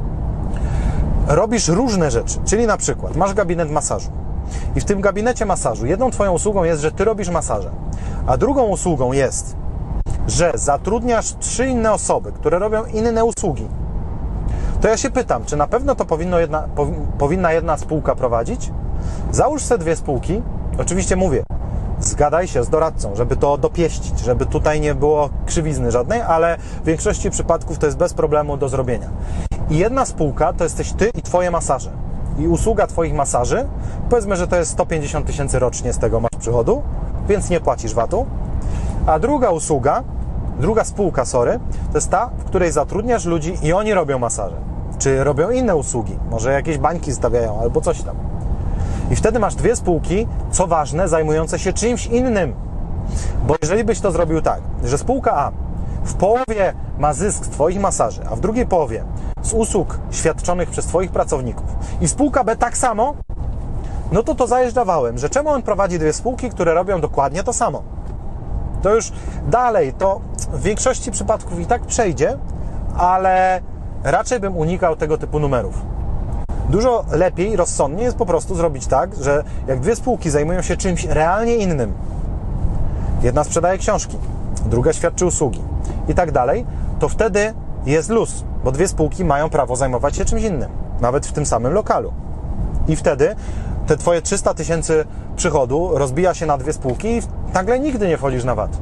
robisz różne rzeczy, czyli na przykład masz gabinet masażu i w tym gabinecie masażu jedną Twoją usługą jest, że Ty robisz masaże, a drugą usługą jest, że zatrudniasz 3 inne osoby, które robią inne usługi, to ja się pytam, czy na pewno to powinna jedna spółka prowadzić? Załóż sobie 2 spółki. Oczywiście mówię, zgadaj się z doradcą, żeby to dopieścić, żeby tutaj nie było krzywizny żadnej, ale w większości przypadków to jest bez problemu do zrobienia. I jedna spółka to jesteś Ty i Twoje masaże. I usługa Twoich masaży, powiedzmy, że to jest 150 000 rocznie z tego masz przychodu, więc nie płacisz VAT-u. A druga spółka, to jest ta, w której zatrudniasz ludzi i oni robią masaże. Czy robią inne usługi, może jakieś bańki stawiają albo coś tam. I wtedy masz 2 spółki, co ważne, zajmujące się czymś innym. Bo jeżeli byś to zrobił tak, że spółka A w połowie ma zysk z Twoich masaży, a w drugiej połowie z usług świadczonych przez Twoich pracowników i spółka B tak samo, no to zajeżdża wałem, że czemu on prowadzi 2 spółki, które robią dokładnie to samo. To już dalej, to w większości przypadków i tak przejdzie, ale raczej bym unikał tego typu numerów. Dużo lepiej, rozsądnie jest po prostu zrobić tak, że jak 2 spółki zajmują się czymś realnie innym, jedna sprzedaje książki, druga świadczy usługi i tak dalej, to wtedy jest luz, bo 2 spółki mają prawo zajmować się czymś innym, nawet w tym samym lokalu. I wtedy te Twoje 300 000 przychodu rozbija się na 2 spółki i nagle nigdy nie wchodzisz na VAT.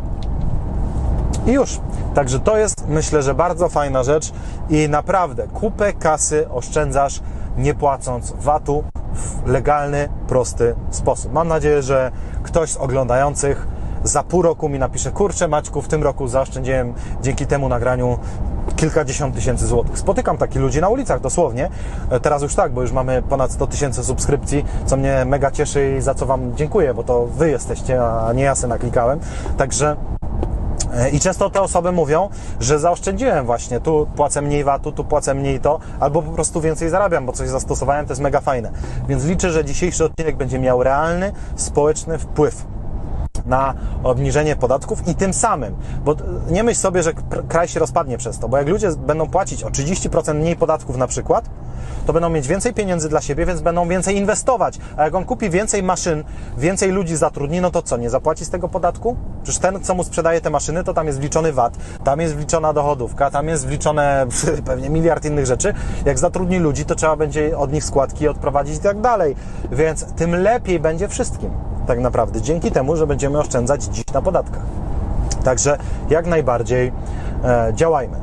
I już. Także to jest, myślę, że bardzo fajna rzecz i naprawdę kupę kasy oszczędzasz, nie płacąc VAT-u w legalny, prosty sposób. Mam nadzieję, że ktoś z oglądających za pół roku mi napisze, kurczę Maćku, w tym roku zaoszczędziłem dzięki temu nagraniu kilkadziesiąt tysięcy złotych. Spotykam takich ludzi na ulicach, dosłownie. Teraz już tak, bo już mamy ponad 100 000 subskrypcji, co mnie mega cieszy i za co Wam dziękuję, bo to Wy jesteście, a nie ja se naklikałem. Także i często te osoby mówią, że zaoszczędziłem właśnie, tu płacę mniej VAT-u, tu płacę mniej to, albo po prostu więcej zarabiam, bo coś zastosowałem, to jest mega fajne. Więc liczę, że dzisiejszy odcinek będzie miał realny, społeczny wpływ na obniżenie podatków i tym samym, bo nie myśl sobie, że kraj się rozpadnie przez to, bo jak ludzie będą płacić o 30% mniej podatków na przykład, to będą mieć więcej pieniędzy dla siebie, więc będą więcej inwestować. A jak on kupi więcej maszyn, więcej ludzi zatrudni, no to co, nie zapłaci z tego podatku? Przecież ten, co mu sprzedaje te maszyny, to tam jest wliczony VAT, tam jest wliczona dochodówka, tam jest wliczone pewnie miliard innych rzeczy. Jak zatrudni ludzi, to trzeba będzie od nich składki odprowadzić i tak dalej. Więc tym lepiej będzie wszystkim. Tak naprawdę, dzięki temu, że będziemy oszczędzać dziś na podatkach. Także jak najbardziej działajmy.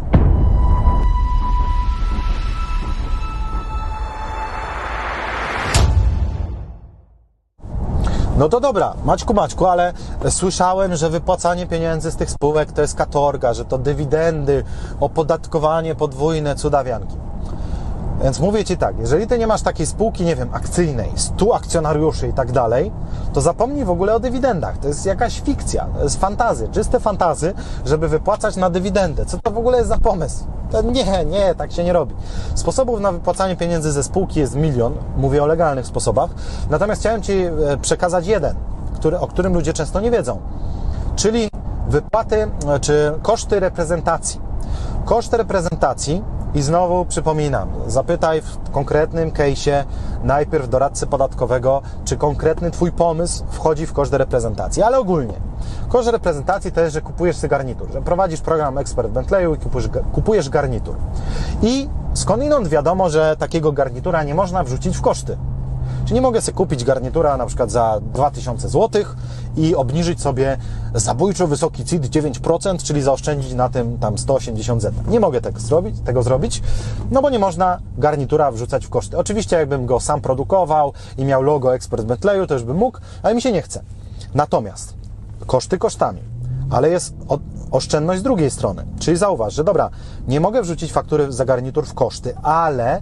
No to dobra, Maćku, ale słyszałem, że wypłacanie pieniędzy z tych spółek to jest katorga, że to dywidendy, opodatkowanie podwójne, cudawianki. Więc mówię Ci tak, jeżeli Ty nie masz takiej spółki, nie wiem, akcyjnej, 100 akcjonariuszy i tak dalej, to zapomnij w ogóle o dywidendach. To jest jakaś fikcja, to jest fantazy, czyste fantazy, żeby wypłacać na dywidendę. Co to w ogóle jest za pomysł? To nie, tak się nie robi. Sposobów na wypłacanie pieniędzy ze spółki jest milion, mówię o legalnych sposobach, natomiast chciałem Ci przekazać jeden, o którym ludzie często nie wiedzą, czyli wypłaty, czy koszty reprezentacji. Koszt reprezentacji, i znowu przypominam, zapytaj w konkretnym case'ie najpierw doradcy podatkowego, czy konkretny Twój pomysł wchodzi w koszt reprezentacji, ale ogólnie. Koszt reprezentacji to jest, że kupujesz sobie garnitur, że prowadzisz program Ekspert w Bentleyu i kupujesz garnitur. I skądinąd wiadomo, że takiego garnitura nie można wrzucić w koszty. Czyli nie mogę sobie kupić garnitura na przykład za 2000 zł i obniżyć sobie zabójczo wysoki CIT 9%, czyli zaoszczędzić na tym tam 180 zł. Nie mogę tego zrobić, no bo nie można garnitura wrzucać w koszty. Oczywiście jakbym go sam produkował i miał logo Ekspert Bentleyu, to już bym mógł, ale mi się nie chce. Natomiast koszty kosztami, ale jest oszczędność z drugiej strony. Czyli zauważ, że dobra, nie mogę wrzucić faktury za garnitur w koszty, ale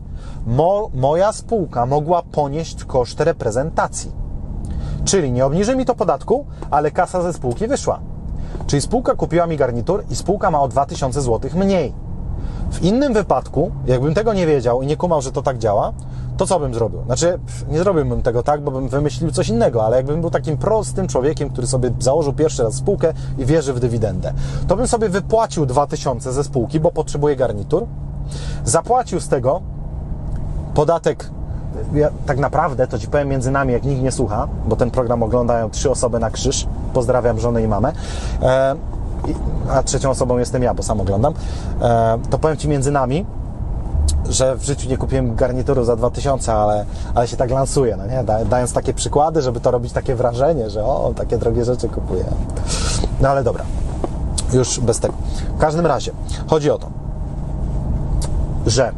moja spółka mogła ponieść koszt reprezentacji. Czyli nie obniży mi to podatku, ale kasa ze spółki wyszła. Czyli spółka kupiła mi garnitur i spółka ma o 2000 zł mniej. W innym wypadku, jakbym tego nie wiedział i nie kumał, że to tak działa, to co bym zrobił? Znaczy, nie zrobiłbym tego tak, bo bym wymyślił coś innego, ale jakbym był takim prostym człowiekiem, który sobie założył pierwszy raz spółkę i wierzy w dywidendę, to bym sobie wypłacił 2000 ze spółki, bo potrzebuję garnitur, zapłacił z tego podatek. Ja, tak naprawdę, to Ci powiem między nami, jak nikt nie słucha, bo ten program oglądają 3 osoby na krzyż, pozdrawiam żonę i mamę, a trzecią osobą jestem ja, bo sam oglądam, to powiem Ci między nami, że w życiu nie kupiłem garnituru za 2000, ale się tak lansuje, no nie? Dając takie przykłady, żeby to robić takie wrażenie, że takie drogie rzeczy kupuję. No ale dobra, już bez tego. W każdym razie, chodzi o to, że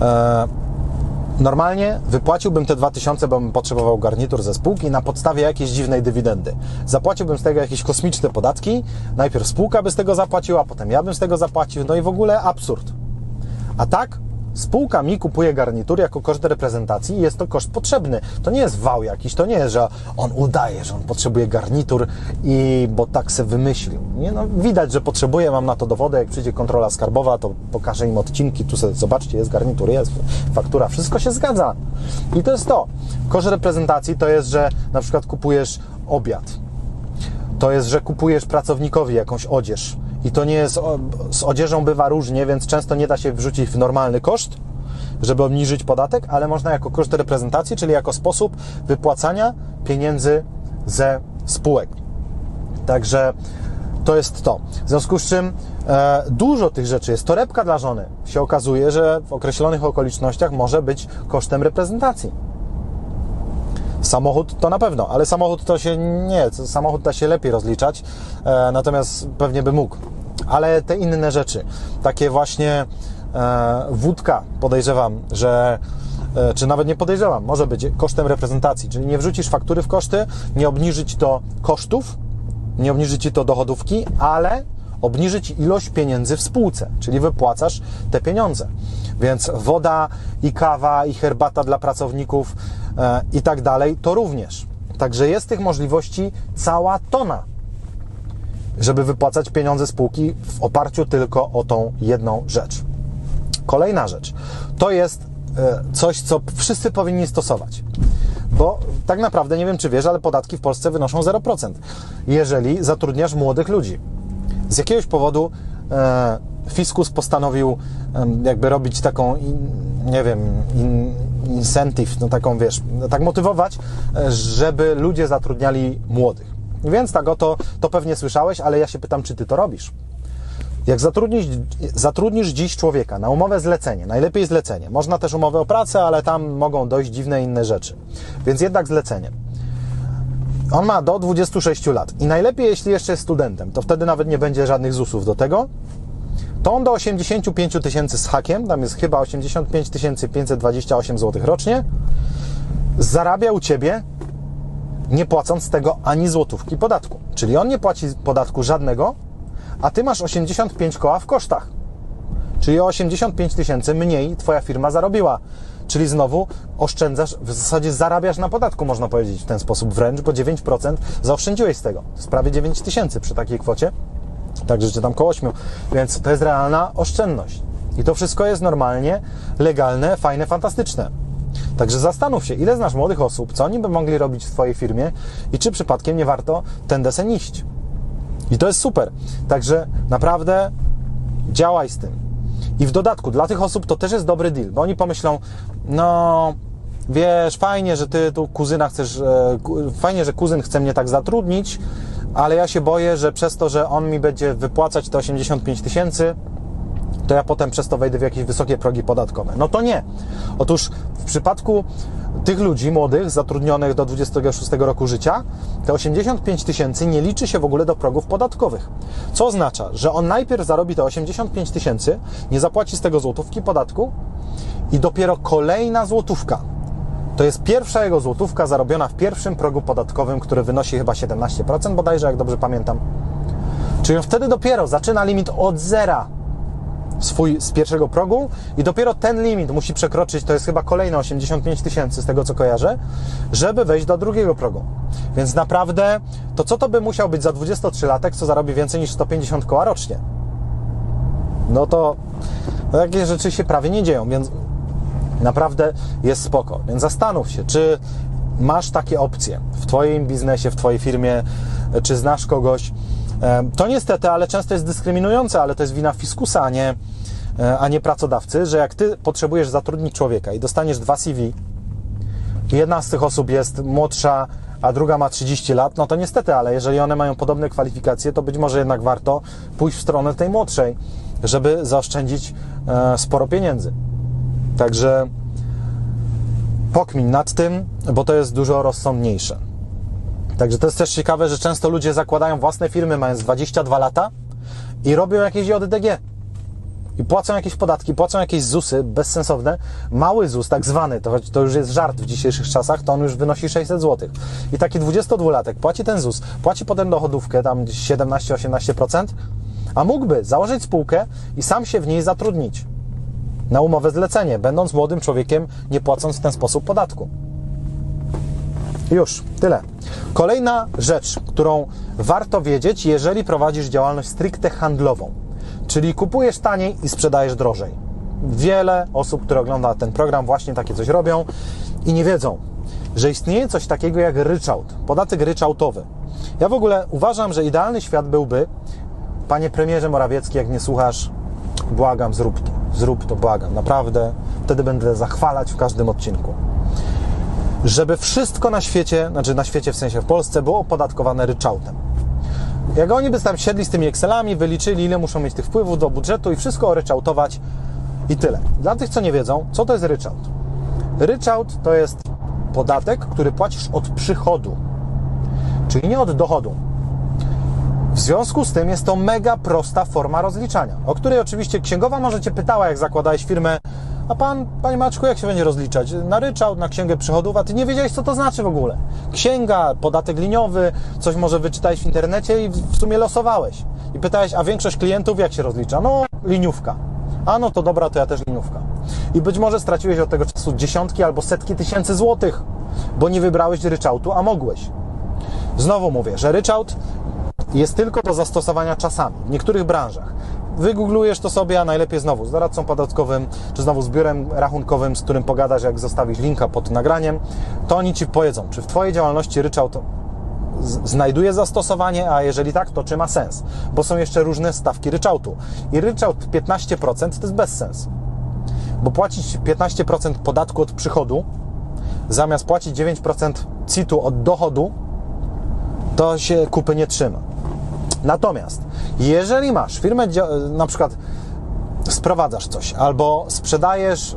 normalnie wypłaciłbym te 2000, bo bym potrzebował garnitur ze spółki na podstawie jakiejś dziwnej dywidendy. Zapłaciłbym z tego jakieś kosmiczne podatki, najpierw spółka by z tego zapłaciła, potem ja bym z tego zapłacił, no i w ogóle absurd. A tak spółka mi kupuje garnitur jako koszt reprezentacji i jest to koszt potrzebny. To nie jest wał jakiś, to nie jest, że on udaje, że on potrzebuje garnitur bo tak se wymyślił. Nie, no, widać, że potrzebuje, mam na to dowody, jak przyjdzie kontrola skarbowa, to pokażę im odcinki, tu sobie zobaczcie, jest garnitur, jest faktura, wszystko się zgadza. I to jest to. Koszt reprezentacji to jest, że na przykład kupujesz obiad. To jest, że kupujesz pracownikowi jakąś odzież. I to nie jest, z odzieżą bywa różnie, więc często nie da się wrzucić w normalny koszt, żeby obniżyć podatek, ale można jako koszt reprezentacji, czyli jako sposób wypłacania pieniędzy ze spółek. Także to jest to. W związku z czym dużo tych rzeczy jest. Torebka dla żony się okazuje, że w określonych okolicznościach może być kosztem reprezentacji. Samochód to na pewno, ale samochód to się nie, samochód da się lepiej rozliczać, natomiast pewnie by mógł. Ale te inne rzeczy, takie właśnie wódka, podejrzewam, że, czy nawet nie podejrzewam, może być kosztem reprezentacji, czyli nie wrzucisz faktury w koszty, nie obniży Ci to kosztów, nie obniży Ci to dochodówki, ale obniży Ci ilość pieniędzy w spółce, czyli wypłacasz te pieniądze. Więc woda i kawa i herbata dla pracowników i tak dalej, to również. Także jest tych możliwości cała tona, żeby wypłacać pieniądze spółki w oparciu tylko o tą jedną rzecz. Kolejna rzecz, to jest coś, co wszyscy powinni stosować. Bo tak naprawdę, nie wiem czy wiesz, ale podatki w Polsce wynoszą 0%, jeżeli zatrudniasz młodych ludzi. Z jakiegoś powodu fiskus postanowił jakby robić taką, nie wiem, incentive, no taką, wiesz, tak motywować, żeby ludzie zatrudniali młodych. Więc tak oto, to pewnie słyszałeś, ale ja się pytam, czy Ty to robisz? Jak zatrudnisz dziś człowieka na umowę zlecenie, najlepiej zlecenie, można też umowę o pracę, ale tam mogą dojść dziwne inne rzeczy, więc jednak zlecenie. On ma do 26 lat i najlepiej, jeśli jeszcze jest studentem, to wtedy nawet nie będzie żadnych ZUS-ów do tego, to on do 85 000 z hakiem, tam jest chyba 85 528 zł rocznie, zarabia u Ciebie nie płacąc z tego ani złotówki podatku. Czyli on nie płaci podatku żadnego, a ty masz 85 koła w kosztach. Czyli o 85 000 mniej twoja firma zarobiła. Czyli znowu oszczędzasz, w zasadzie zarabiasz na podatku, można powiedzieć w ten sposób wręcz, bo 9% zaoszczędziłeś z tego. To jest prawie 9 000 przy takiej kwocie. Także czy tam koło 8. Więc to jest realna oszczędność. I to wszystko jest normalnie, legalne, fajne, fantastyczne. Także zastanów się, ile znasz młodych osób, co oni by mogli robić w twojej firmie i czy przypadkiem nie warto ten desen iść. I to jest super. Także naprawdę działaj z tym. I w dodatku, dla tych osób to też jest dobry deal, bo oni pomyślą, no wiesz, fajnie, że ty tu kuzyna chcesz, fajnie, że kuzyn chce mnie tak zatrudnić, ale ja się boję, że przez to, że on mi będzie wypłacać te 85 000, to ja potem przez to wejdę w jakieś wysokie progi podatkowe. No to nie. Otóż w przypadku tych ludzi młodych, zatrudnionych do 26 roku życia, te 85 000 nie liczy się w ogóle do progów podatkowych. Co oznacza, że on najpierw zarobi te 85 000, nie zapłaci z tego złotówki podatku i dopiero kolejna złotówka. To jest pierwsza jego złotówka zarobiona w pierwszym progu podatkowym, który wynosi chyba 17% bodajże, jak dobrze pamiętam. Czyli on wtedy dopiero zaczyna limit od zera swój z pierwszego progu i dopiero ten limit musi przekroczyć, to jest chyba kolejne 85 000 z tego co kojarzę, żeby wejść do drugiego progu. Więc naprawdę, to co to by musiał być za 23-latek, co zarobi więcej niż 150 koła rocznie? No to takie rzeczy się prawie nie dzieją, więc naprawdę jest spoko. Więc zastanów się, czy masz takie opcje w twoim biznesie, w twojej firmie, czy znasz kogoś. To niestety, ale często jest dyskryminujące, ale to jest wina fiskusa, a nie pracodawcy, że jak ty potrzebujesz zatrudnić człowieka i dostaniesz 2 CV, jedna z tych osób jest młodsza, a druga ma 30 lat, no to niestety, ale jeżeli one mają podobne kwalifikacje, to być może jednak warto pójść w stronę tej młodszej, żeby zaoszczędzić sporo pieniędzy. Także pokmiń nad tym, bo to jest dużo rozsądniejsze. Także to jest też ciekawe, że często ludzie zakładają własne firmy mając 22 lata i robią jakieś JDG. I płacą jakieś podatki, płacą jakieś ZUS-y bezsensowne. Mały ZUS, tak zwany, to już jest żart w dzisiejszych czasach, to on już wynosi 600 zł. I taki 22-latek płaci ten ZUS, płaci potem dochodówkę, tam 17-18%, a mógłby założyć spółkę i sam się w niej zatrudnić na umowę zlecenie, będąc młodym człowiekiem, nie płacąc w ten sposób podatku. Już, tyle. Kolejna rzecz, którą warto wiedzieć, jeżeli prowadzisz działalność stricte handlową, czyli kupujesz taniej i sprzedajesz drożej. Wiele osób, które ogląda ten program, właśnie takie coś robią i nie wiedzą, że istnieje coś takiego jak ryczałt, podatek ryczałtowy. Ja w ogóle uważam, że idealny świat byłby, panie premierze Morawiecki, jak nie słuchasz, błagam, zrób to, błagam, naprawdę, wtedy będę zachwalać w każdym odcinku. Żeby wszystko na świecie, znaczy na świecie w sensie w Polsce, było opodatkowane ryczałtem. Jak oni by tam siedli z tymi Excelami, wyliczyli, ile muszą mieć tych wpływów do budżetu i wszystko ryczałtować i tyle. Dla tych, co nie wiedzą, co to jest ryczałt? Ryczałt to jest podatek, który płacisz od przychodu, czyli nie od dochodu. W związku z tym jest to mega prosta forma rozliczania, o której oczywiście księgowa może Cię pytała, jak zakładałeś firmę, a Panie Maczku, jak się będzie rozliczać? Na ryczałt, na księgę przychodów, a Ty nie wiedziałeś, co to znaczy w ogóle. Księga, podatek liniowy, coś może wyczytałeś w internecie i w sumie losowałeś. I pytałeś, a większość klientów jak się rozlicza? No, liniówka. A no to dobra, to ja też liniówka. I być może straciłeś od tego czasu dziesiątki albo setki tysięcy złotych, bo nie wybrałeś ryczałtu, a mogłeś. Znowu mówię, że ryczałt jest tylko do zastosowania czasami, w niektórych branżach. Wygooglujesz to sobie, a najlepiej znowu z doradcą podatkowym, czy znowu z biurem rachunkowym, z którym pogadasz, jak zostawisz linka pod nagraniem, to oni Ci powiedzą, czy w Twojej działalności ryczałt znajduje zastosowanie, a jeżeli tak, to czy ma sens, bo są jeszcze różne stawki ryczałtu. I ryczałt 15% to jest bezsens, bo płacić 15% podatku od przychodu, zamiast płacić 9% CIT-u od dochodu, to się kupy nie trzyma. Natomiast jeżeli masz firmę, na przykład sprowadzasz coś albo sprzedajesz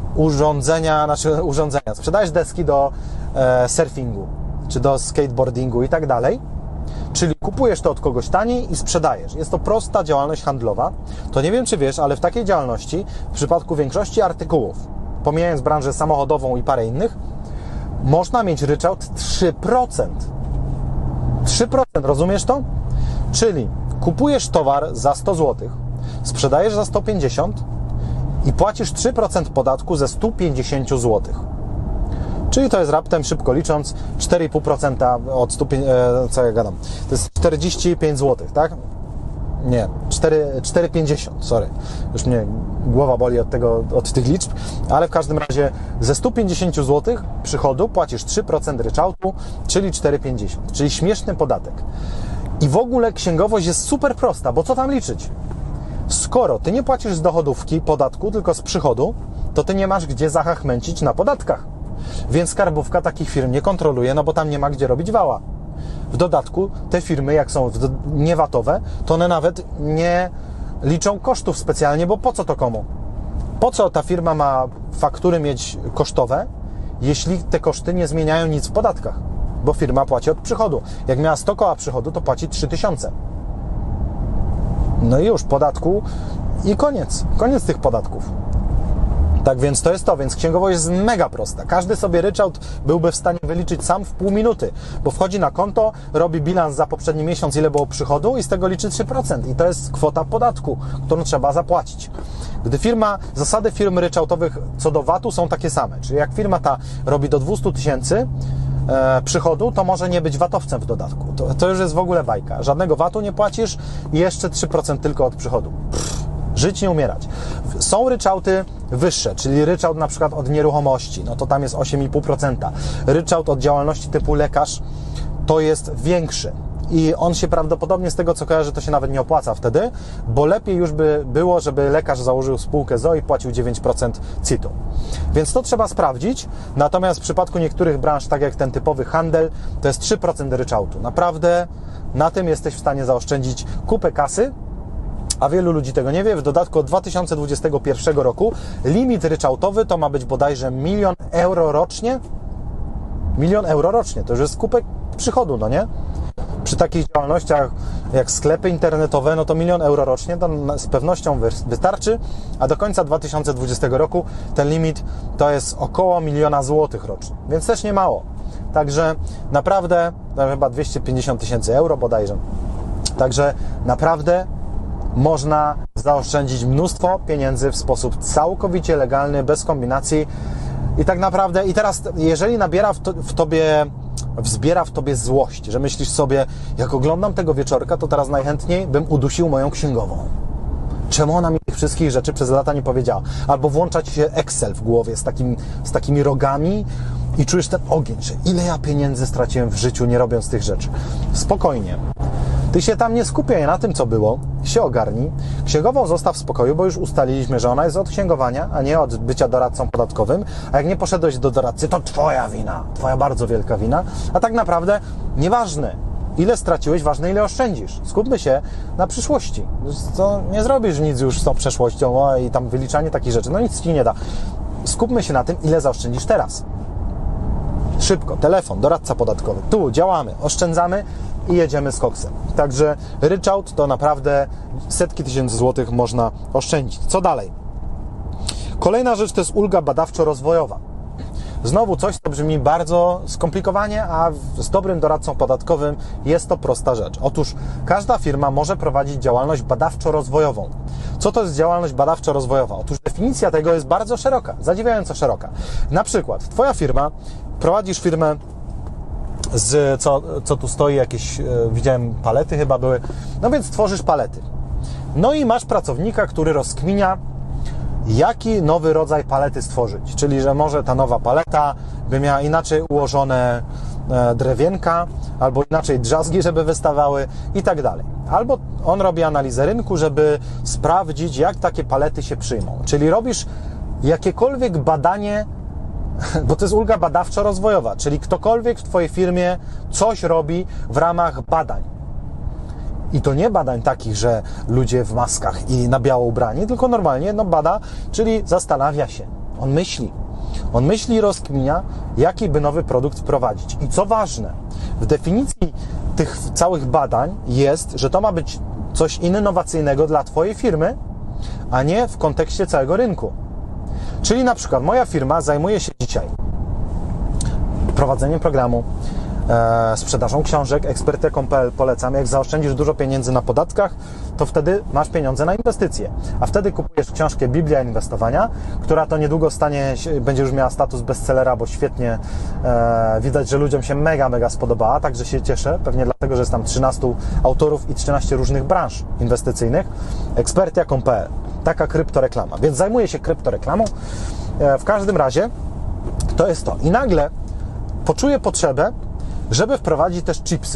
sprzedajesz deski do surfingu czy do skateboardingu i tak dalej, czyli kupujesz to od kogoś taniej i sprzedajesz. Jest to prosta działalność handlowa. To nie wiem, czy wiesz, ale w takiej działalności, w przypadku większości artykułów, pomijając branżę samochodową i parę innych, można mieć ryczałt 3%. 3%, rozumiesz to? Czyli kupujesz towar za 100 zł, sprzedajesz za 150 i płacisz 3% podatku ze 150 zł. Czyli to jest raptem, szybko licząc, 4,5% od 150, co ja gadam, to jest 45 zł, tak? Nie, 4,50, sorry. Już mnie głowa boli od tych liczb, ale w każdym razie ze 150 zł przychodu płacisz 3% ryczałtu, czyli 4,50, czyli śmieszny podatek. I w ogóle księgowość jest super prosta, bo co tam liczyć? Skoro ty nie płacisz z dochodówki podatku, tylko z przychodu, to ty nie masz gdzie zachachmęcić na podatkach. Więc skarbówka takich firm nie kontroluje, no bo tam nie ma gdzie robić wała. W dodatku te firmy, jak są niewatowe, to one nawet nie liczą kosztów specjalnie, bo po co to komu? Po co ta firma ma faktury mieć kosztowe, jeśli te koszty nie zmieniają nic w podatkach? Bo firma płaci od przychodu. Jak miała 100 koła przychodu, to płaci 3000. No i już podatku i koniec. Koniec tych podatków. Tak więc to jest to, więc księgowość jest mega prosta. Każdy sobie ryczałt byłby w stanie wyliczyć sam w pół minuty, bo wchodzi na konto, robi bilans za poprzedni miesiąc, ile było przychodu i z tego liczy 3%. I to jest kwota podatku, którą trzeba zapłacić. Gdy zasady firm ryczałtowych co do VAT-u są takie same, czyli jak firma ta robi do 200 000 przychodu, to może nie być VAT-owcem w dodatku. To już jest w ogóle bajka. Żadnego VAT-u nie płacisz i jeszcze 3% tylko od przychodu. Żyć, nie umierać. Są ryczałty wyższe, czyli ryczałt na przykład od nieruchomości, no to tam jest 8,5%. Ryczałt od działalności typu lekarz to jest większy. I on się prawdopodobnie, z tego co kojarzę, to się nawet nie opłaca wtedy, bo lepiej już by było, żeby lekarz założył spółkę z o.o. i płacił 9% CIT-u. Więc to trzeba sprawdzić. Natomiast w przypadku niektórych branż, tak jak ten typowy handel, to jest 3% ryczałtu. Naprawdę na tym jesteś w stanie zaoszczędzić kupę kasy, a wielu ludzi tego nie wie. W dodatku od 2021 roku limit ryczałtowy to ma być bodajże 1 000 000 euro rocznie. 1 000 000 euro rocznie, to już jest kupę przychodu, no nie? Przy takich działalnościach jak sklepy internetowe, no to 1 000 000 euro rocznie to z pewnością wystarczy, a do końca 2020 roku ten limit to jest około 1 000 000 złotych rocznie, więc też nie mało. Także naprawdę, chyba 250 000 euro bodajże. Także naprawdę można zaoszczędzić mnóstwo pieniędzy w sposób całkowicie legalny, bez kombinacji i tak naprawdę, i teraz jeżeli wzbiera w tobie złość, że myślisz sobie, jak oglądam tego wieczorka, to teraz najchętniej bym udusił moją księgową. Czemu ona mi tych wszystkich rzeczy przez lata nie powiedziała? Albo włączać się Excel w głowie z takimi rogami i czujesz ten ogień, że ile ja pieniędzy straciłem w życiu, nie robiąc tych rzeczy. Spokojnie. Ty się tam nie skupiaj na tym, co było, się ogarnij. Księgową zostaw w spokoju, bo już ustaliliśmy, że ona jest od księgowania, a nie od bycia doradcą podatkowym. A jak nie poszedłeś do doradcy, to twoja wina, twoja bardzo wielka wina. A tak naprawdę nieważne, ile straciłeś, ważne, ile oszczędzisz. Skupmy się na przyszłości. To nie zrobisz nic już z tą przeszłością i tam wyliczanie takich rzeczy, no nic ci nie da. Skupmy się na tym, ile zaoszczędzisz teraz. Szybko, telefon, doradca podatkowy. Tu działamy, oszczędzamy i jedziemy z koksem. Także ryczałt to naprawdę setki tysięcy złotych można oszczędzić. Co dalej? Kolejna rzecz to jest ulga badawczo-rozwojowa. Znowu coś, co brzmi bardzo skomplikowanie, a z dobrym doradcą podatkowym jest to prosta rzecz. Otóż każda firma może prowadzić działalność badawczo-rozwojową. Co to jest działalność badawczo-rozwojowa? Otóż definicja tego jest bardzo szeroka, zadziwiająco szeroka. Na przykład twoja firma, prowadzisz firmę co tu stoi, jakieś, widziałem palety chyba były, no więc tworzysz palety. No i masz pracownika, który rozkminia, jaki nowy rodzaj palety stworzyć, czyli że może ta nowa paleta by miała inaczej ułożone drewienka, albo inaczej drzazgi, żeby wystawały i tak dalej. Albo on robi analizę rynku, żeby sprawdzić, jak takie palety się przyjmą. Czyli robisz jakiekolwiek badanie, bo to jest ulga badawczo-rozwojowa, czyli ktokolwiek w twojej firmie coś robi w ramach badań. I to nie badań takich, że ludzie w maskach i na biało ubrani, tylko normalnie bada, czyli zastanawia się. On myśli i rozkminia, jaki by nowy produkt wprowadzić. I co ważne, w definicji tych całych badań jest, że to ma być coś innowacyjnego dla twojej firmy, a nie w kontekście całego rynku. Czyli na przykład moja firma zajmuje się dzisiaj prowadzeniem programu, sprzedażą książek, ekspertia.pl polecam. Jak zaoszczędzisz dużo pieniędzy na podatkach, to wtedy masz pieniądze na inwestycje. A wtedy kupujesz książkę Biblia Inwestowania, która to niedługo będzie już miała status bestsellera, bo świetnie widać, że ludziom się mega spodobała, także się cieszę, pewnie dlatego, że jest tam 13 autorów i 13 różnych branż inwestycyjnych. Ekspertia.pl, taka kryptoreklama, więc zajmuję się kryptoreklamą. W każdym razie to jest to. I nagle poczuję potrzebę, żeby wprowadzić też chipsy.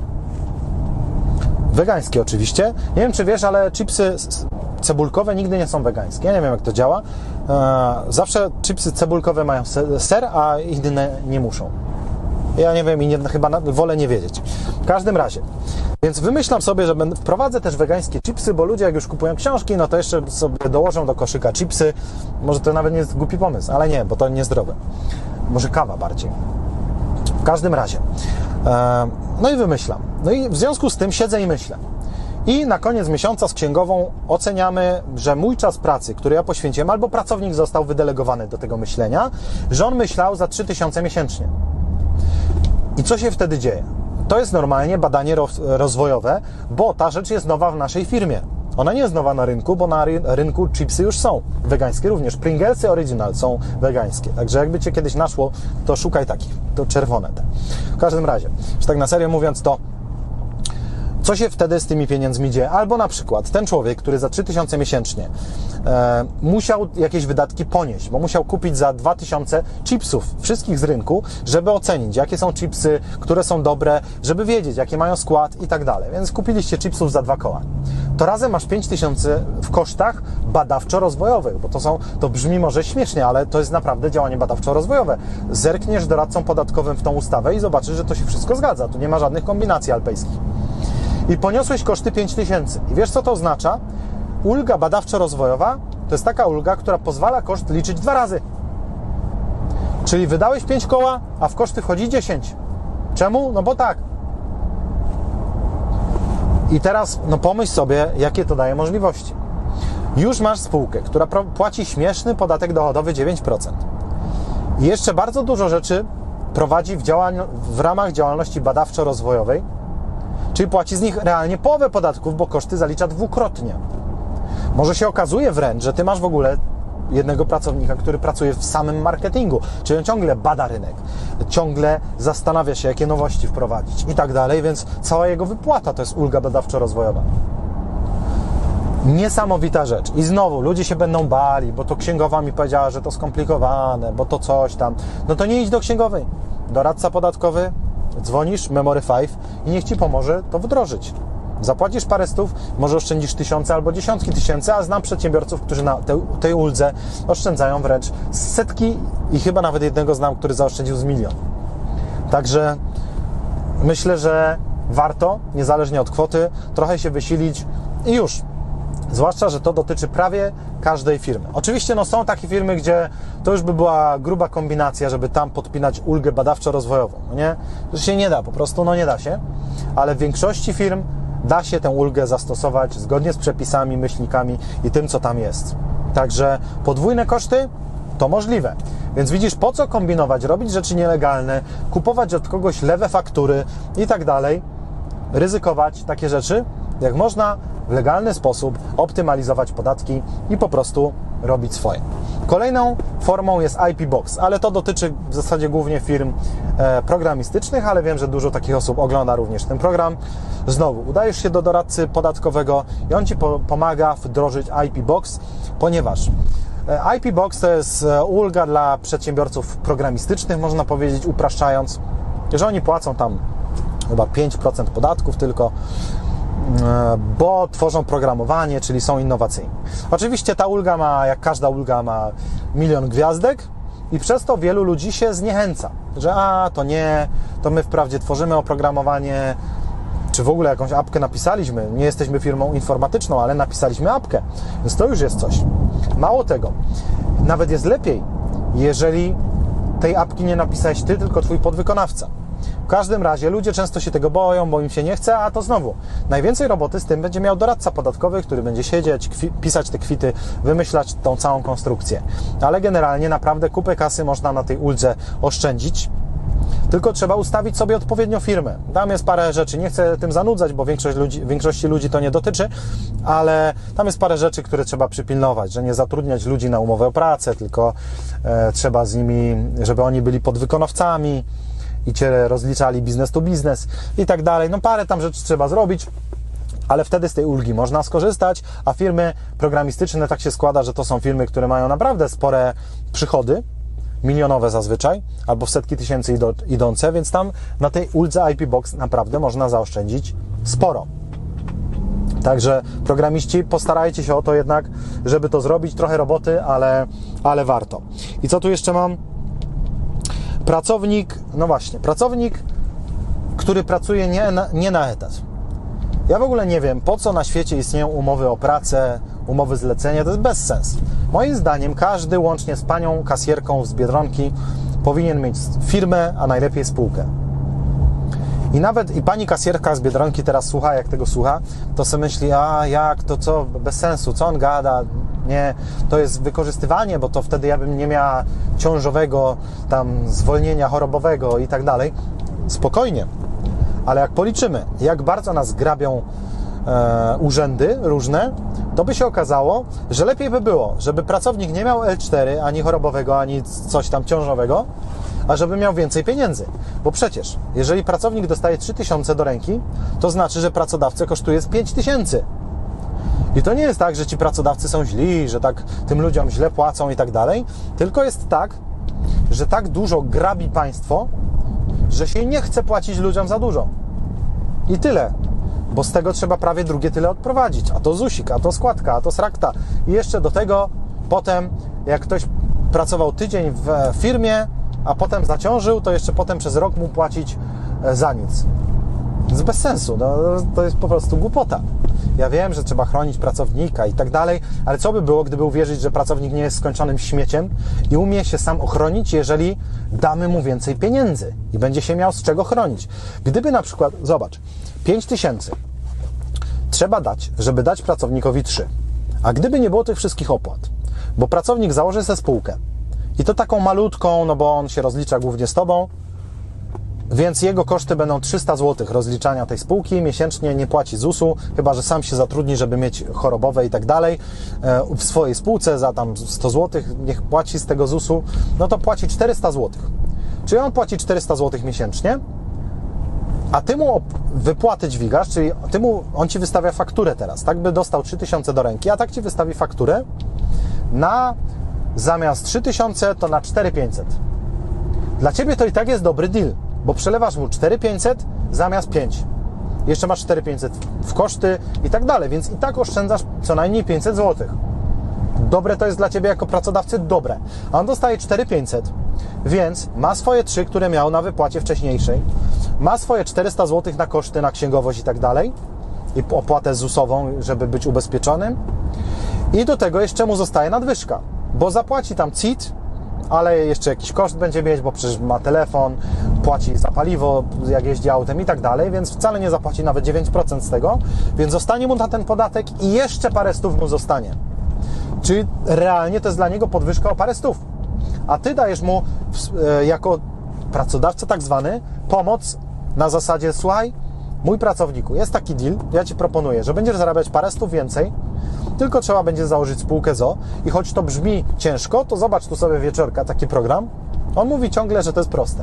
Wegańskie oczywiście. Nie wiem, czy wiesz, ale chipsy cebulkowe nigdy nie są wegańskie. Ja nie wiem, jak to działa. Zawsze chipsy cebulkowe mają ser, a inne nie muszą. Ja nie wiem i chyba wolę nie wiedzieć. W każdym razie. Więc wymyślam sobie, że wprowadzę też wegańskie chipsy, bo ludzie jak już kupują książki, no to jeszcze sobie dołożą do koszyka chipsy. Może to nawet nie jest głupi pomysł, ale nie, bo to niezdrowe. Może kawa bardziej. W każdym razie. No i wymyślam. No i w związku z tym siedzę i myślę. I na koniec miesiąca z księgową oceniamy, że mój czas pracy, który ja poświęciłem, albo pracownik został wydelegowany do tego myślenia, że on myślał za 3000 miesięcznie. I co się wtedy dzieje? To jest normalnie badanie rozwojowe, bo ta rzecz jest nowa w naszej firmie. Ona nie jest nowa na rynku, bo na rynku chipsy już są wegańskie również. Pringlesy Original są wegańskie. Także jakby Cię kiedyś naszło, to szukaj takich. To czerwone te. W każdym razie, że tak na serio mówiąc, to co się wtedy z tymi pieniędzmi dzieje? Albo na przykład ten człowiek, który za 3000 miesięcznie musiał jakieś wydatki ponieść, bo musiał kupić za 2000 chipsów, wszystkich z rynku, żeby ocenić, jakie są chipsy, które są dobre, żeby wiedzieć, jakie mają skład i tak dalej. Więc kupiliście chipsów za 2 koła. To razem masz 5000 w kosztach badawczo-rozwojowych, bo to brzmi może śmiesznie, ale to jest naprawdę działanie badawczo-rozwojowe. Zerkniesz doradcą podatkowym w tą ustawę i zobaczysz, że to się wszystko zgadza. Tu nie ma żadnych kombinacji alpejskich. I poniosłeś koszty 5000. I wiesz, co to oznacza? Ulga badawczo-rozwojowa to jest taka ulga, która pozwala koszt liczyć 2 razy. Czyli wydałeś 5 koła, a w koszty wchodzi 10. Czemu? No bo tak. I teraz pomyśl sobie, jakie to daje możliwości. Już masz spółkę, która płaci śmieszny podatek dochodowy 9%. I jeszcze bardzo dużo rzeczy prowadzi w ramach działalności badawczo-rozwojowej, czyli płaci z nich realnie połowę podatków, bo koszty zalicza dwukrotnie. Może się okazuje wręcz, że Ty masz w ogóle jednego pracownika, który pracuje w samym marketingu, czyli on ciągle bada rynek, ciągle zastanawia się, jakie nowości wprowadzić i tak dalej, więc cała jego wypłata to jest ulga badawczo-rozwojowa. Niesamowita rzecz. I znowu, ludzie się będą bali, bo to księgowa mi powiedziała, że to skomplikowane, bo to coś tam. No to nie idź do księgowej. Doradca podatkowy, dzwonisz, Memory 5 i niech Ci pomoże to wdrożyć. Zapłacisz parę stów, może oszczędzisz tysiące albo dziesiątki tysięcy, a znam przedsiębiorców, którzy na tej uldze oszczędzają wręcz setki i chyba nawet jednego znam, który zaoszczędził z 1 000 000. Także myślę, że warto, niezależnie od kwoty, trochę się wysilić i już. Zwłaszcza, że to dotyczy prawie każdej firmy. Oczywiście są takie firmy, gdzie to już by była gruba kombinacja, żeby tam podpinać ulgę badawczo-rozwojową. No nie? To się nie da, po prostu nie da się. Ale w większości firm da się tę ulgę zastosować zgodnie z przepisami, myślnikami i tym, co tam jest. Także podwójne koszty to możliwe. Więc widzisz, po co kombinować, robić rzeczy nielegalne, kupować od kogoś lewe faktury i tak dalej, ryzykować takie rzeczy, jak można w legalny sposób optymalizować podatki i po prostu robić swoje. Kolejną formą jest IP Box, ale to dotyczy w zasadzie głównie firm programistycznych, ale wiem, że dużo takich osób ogląda również ten program. Znowu, udajesz się do doradcy podatkowego i on Ci pomaga wdrożyć IP Box, ponieważ IP Box to jest ulga dla przedsiębiorców programistycznych, można powiedzieć, upraszczając, że oni płacą tam chyba 5% podatków tylko, bo tworzą programowanie, czyli są innowacyjni. Oczywiście ta ulga ma, jak każda ulga, ma 1 000 000 gwiazdek i przez to wielu ludzi się zniechęca, że to nie, to my wprawdzie tworzymy oprogramowanie, czy w ogóle jakąś apkę napisaliśmy, nie jesteśmy firmą informatyczną, ale napisaliśmy apkę, więc to już jest coś. Mało tego, nawet jest lepiej, jeżeli tej apki nie napisałeś Ty, tylko Twój podwykonawca. W każdym razie ludzie często się tego boją, bo im się nie chce, a to znowu najwięcej roboty z tym będzie miał doradca podatkowy, który będzie siedzieć, pisać te kwity, wymyślać tą całą konstrukcję. Ale generalnie naprawdę kupę kasy można na tej uldze oszczędzić. tylko trzeba ustawić sobie odpowiednio firmę. Tam jest parę rzeczy, nie chcę tym zanudzać, bo większości ludzi to nie dotyczy, ale tam jest parę rzeczy, które trzeba przypilnować, że nie zatrudniać ludzi na umowę o pracę, tylko trzeba z nimi, żeby oni byli podwykonawcami i Cię rozliczali biznes to biznes i tak dalej. No parę tam rzeczy trzeba zrobić, ale wtedy z tej ulgi można skorzystać, a firmy programistyczne tak się składa, że to są firmy, które mają naprawdę spore przychody, milionowe zazwyczaj, albo w setki tysięcy idące, więc tam na tej uldze IP Box naprawdę można zaoszczędzić sporo. Także programiści, postarajcie się o to jednak, żeby to zrobić. Trochę roboty, ale warto. I co tu jeszcze mam? Pracownik, no właśnie, pracownik, który pracuje nie na etat. Ja w ogóle nie wiem, po co na świecie istnieją umowy o pracę, umowy zlecenia, to jest bezsens. Moim zdaniem każdy, łącznie z panią kasjerką z Biedronki, powinien mieć firmę, a najlepiej spółkę. I nawet i pani kasjerka z Biedronki teraz słucha, jak tego słucha, to sobie myśli, a jak, to co, bez sensu, co on gada, nie, to jest wykorzystywanie, bo to wtedy ja bym nie miała ciążowego tam zwolnienia chorobowego i tak dalej. Spokojnie, ale jak policzymy, jak bardzo nas grabią urzędy różne, to by się okazało, że lepiej by było, żeby pracownik nie miał L4, ani chorobowego, ani coś tam ciążowego, a żeby miał więcej pieniędzy. Bo przecież, jeżeli pracownik dostaje 3000 do ręki, to znaczy, że pracodawcę kosztuje z 5000. I to nie jest tak, że ci pracodawcy są źli, że tak tym ludziom źle płacą i tak dalej, tylko jest tak, że tak dużo grabi państwo, że się nie chce płacić ludziom za dużo. I tyle. Bo z tego trzeba prawie drugie tyle odprowadzić. A to ZUSik, a to składka, a to srakta. I jeszcze do tego potem, jak ktoś pracował tydzień w firmie, a potem zaciążył, to jeszcze potem przez rok mu płacić za nic. Więc bez sensu. No, to jest po prostu głupota. Ja wiem, że trzeba chronić pracownika i tak dalej, ale co by było, gdyby uwierzyć, że pracownik nie jest skończonym śmieciem i umie się sam ochronić, jeżeli damy mu więcej pieniędzy i będzie się miał z czego chronić. Gdyby na przykład, zobacz, 5000 trzeba dać, żeby dać pracownikowi 3. A gdyby nie było tych wszystkich opłat, bo pracownik założy sobie spółkę i to taką malutką, no bo on się rozlicza głównie z Tobą, więc jego koszty będą 300 zł rozliczania tej spółki, miesięcznie nie płaci ZUS-u, chyba że sam się zatrudni, żeby mieć chorobowe i tak dalej, w swojej spółce za tam 100 zł, niech płaci z tego ZUS-u, no to płaci 400 zł. Czyli on płaci 400 zł miesięcznie, a Ty mu wypłatę dźwigasz, czyli on Ci wystawia fakturę teraz, tak by dostał 3000 do ręki, a tak Ci wystawi fakturę na zamiast 3000 to na 4500. Dla Ciebie to i tak jest dobry deal, bo przelewasz mu 4500 zamiast 5. Jeszcze masz 4500 w koszty i tak dalej, więc i tak oszczędzasz co najmniej 500 zł. Dobre to jest dla Ciebie jako pracodawcy? Dobre. A on dostaje 4500, więc ma swoje 3, które miał na wypłacie wcześniejszej, ma swoje 400 zł na koszty, na księgowość i tak dalej i opłatę ZUS-ową, żeby być ubezpieczonym i do tego jeszcze mu zostaje nadwyżka, bo zapłaci tam CIT, ale jeszcze jakiś koszt będzie mieć, bo przecież ma telefon, płaci za paliwo, jak jeździ autem i tak dalej, więc wcale nie zapłaci nawet 9% z tego, więc zostanie mu na ten podatek i jeszcze parę stów mu zostanie. Czyli realnie to jest dla niego podwyżka o parę stów. A Ty dajesz mu jako pracodawca tak zwany pomoc na zasadzie, słuchaj, mój pracowniku, jest taki deal, ja Ci proponuję, że będziesz zarabiać parę stów więcej, tylko trzeba będzie założyć spółkę ZO i choć to brzmi ciężko, to zobacz tu sobie wieczorka taki program. On mówi ciągle, że to jest proste.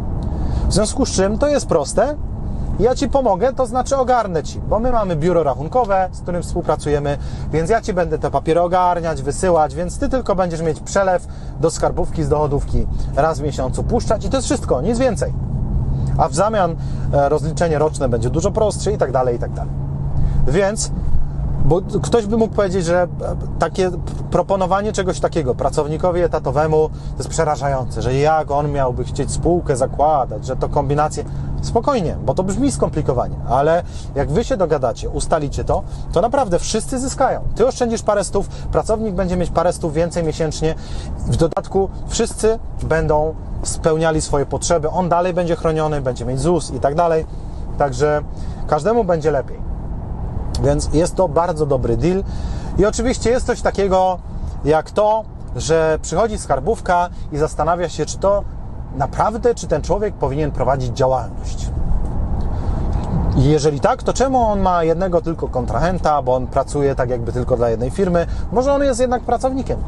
W związku z czym to jest proste, ja Ci pomogę, to znaczy ogarnę Ci, bo my mamy biuro rachunkowe, z którym współpracujemy, więc ja Ci będę te papiery ogarniać, wysyłać, więc Ty tylko będziesz mieć przelew do skarbówki z dochodówki raz w miesiącu puszczać i to jest wszystko, nic więcej. A w zamian rozliczenie roczne będzie dużo prostsze i tak dalej, i tak dalej. Więc bo ktoś by mógł powiedzieć, że takie proponowanie czegoś takiego pracownikowi etatowemu to jest przerażające, że jak on miałby chcieć spółkę zakładać, że to kombinacje. Spokojnie, bo to brzmi skomplikowanie, ale jak Wy się dogadacie, ustalicie to, to naprawdę wszyscy zyskają. Ty oszczędzisz parę stów, pracownik będzie mieć parę stów więcej miesięcznie, w dodatku wszyscy będą spełniali swoje potrzeby, on dalej będzie chroniony, będzie mieć ZUS i tak dalej, także każdemu będzie lepiej. Więc jest to bardzo dobry deal i oczywiście jest coś takiego jak to, że przychodzi skarbówka i zastanawia się, czy to naprawdę, czy ten człowiek powinien prowadzić działalność? I jeżeli tak, to czemu on ma jednego tylko kontrahenta, bo on pracuje tak jakby tylko dla jednej firmy? Może on jest jednak pracownikiem?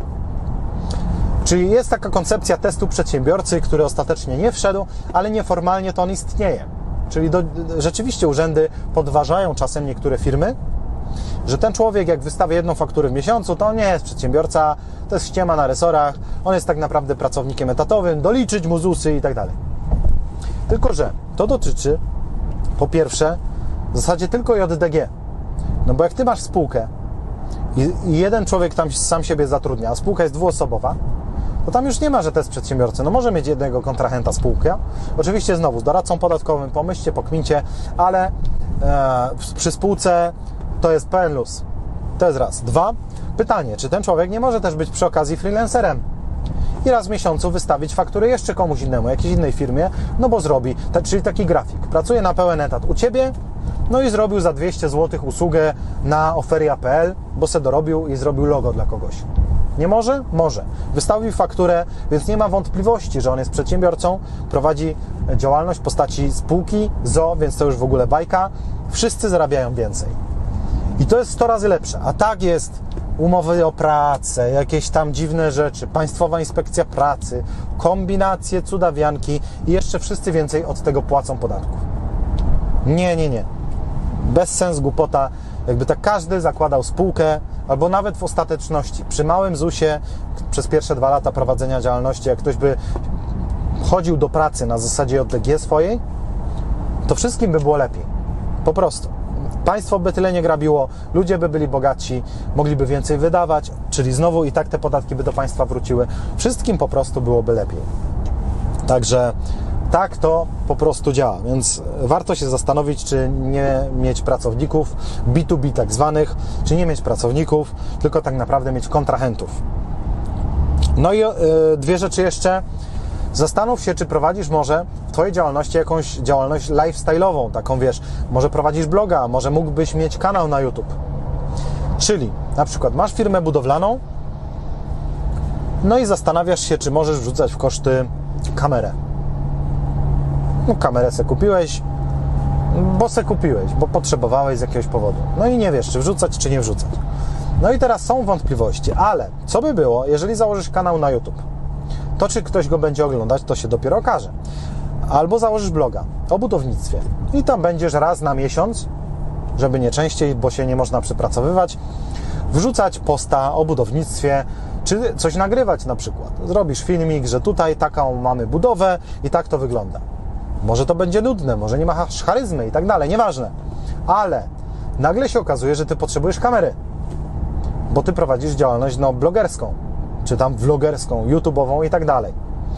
Czyli jest taka koncepcja testu przedsiębiorcy, który ostatecznie nie wszedł, ale nieformalnie to on istnieje. Czyli rzeczywiście urzędy podważają czasem niektóre firmy, że ten człowiek jak wystawia jedną fakturę w miesiącu, to on nie jest przedsiębiorca, to jest ściema na resorach, on jest tak naprawdę pracownikiem etatowym, doliczyć mu ZUS-y i tak dalej. Tylko że to dotyczy po pierwsze w zasadzie tylko JDG. No bo jak ty masz spółkę i jeden człowiek tam sam siebie zatrudnia, a spółka jest dwuosobowa, to tam już nie ma, że to jest przedsiębiorca. No może mieć jednego kontrahenta spółkę. Oczywiście znowu z doradcą podatkowym, pomyślcie, pokmincie, ale przy spółce to jest pełen luz. To jest raz. Dwa, pytanie, czy ten człowiek nie może też być przy okazji freelancerem i raz w miesiącu wystawić fakturę jeszcze komuś innemu, jakiejś innej firmie, no bo zrobi, czyli taki grafik. Pracuje na pełen etat u Ciebie, no i zrobił za 200 zł usługę na oferia.pl, bo se dorobił i zrobił logo dla kogoś. Nie może? Może. Wystawił fakturę, więc nie ma wątpliwości, że on jest przedsiębiorcą, prowadzi działalność w postaci spółki, ZOO, więc to już w ogóle bajka. Wszyscy zarabiają więcej. I to jest 100 razy lepsze. A tak jest umowy o pracę, jakieś tam dziwne rzeczy, Państwowa Inspekcja Pracy, kombinacje, cudawianki i jeszcze wszyscy więcej od tego płacą podatków. Nie. Bez sens, głupota. Jakby tak każdy zakładał spółkę, albo nawet w ostateczności, przy małym ZUS-ie przez pierwsze 2 lata prowadzenia działalności, jak ktoś by chodził do pracy na zasadzie JDG swojej, to wszystkim by było lepiej. Po prostu. Państwo by tyle nie grabiło, ludzie by byli bogatsi, mogliby więcej wydawać, czyli znowu i tak te podatki by do państwa wróciły. Wszystkim po prostu byłoby lepiej. Także tak to po prostu działa, więc warto się zastanowić, czy nie mieć pracowników, B2B tak zwanych, czy nie mieć pracowników, tylko tak naprawdę mieć kontrahentów. No i 2 rzeczy jeszcze. Zastanów się, czy prowadzisz może w Twojej działalności jakąś działalność lifestyle'ową, taką wiesz, może prowadzisz bloga, może mógłbyś mieć kanał na YouTube. Czyli na przykład masz firmę budowlaną, no i zastanawiasz się, czy możesz wrzucać w koszty kamerę. No kamerę se kupiłeś, bo potrzebowałeś z jakiegoś powodu. No i nie wiesz, czy wrzucać, czy nie wrzucać. No i teraz są wątpliwości, ale co by było, jeżeli założysz kanał na YouTube? To, czy ktoś go będzie oglądać, to się dopiero okaże. Albo założysz bloga o budownictwie i tam będziesz raz na miesiąc, żeby nie częściej, bo się nie można przepracowywać, wrzucać posta o budownictwie, czy coś nagrywać na przykład. Zrobisz filmik, że tutaj taką mamy budowę i tak to wygląda. Może to będzie nudne, może nie masz charyzmy i tak dalej, nieważne. Ale nagle się okazuje, że Ty potrzebujesz kamery, bo Ty prowadzisz działalność blogerską, czy tam vlogerską, YouTube'ową i tak dalej.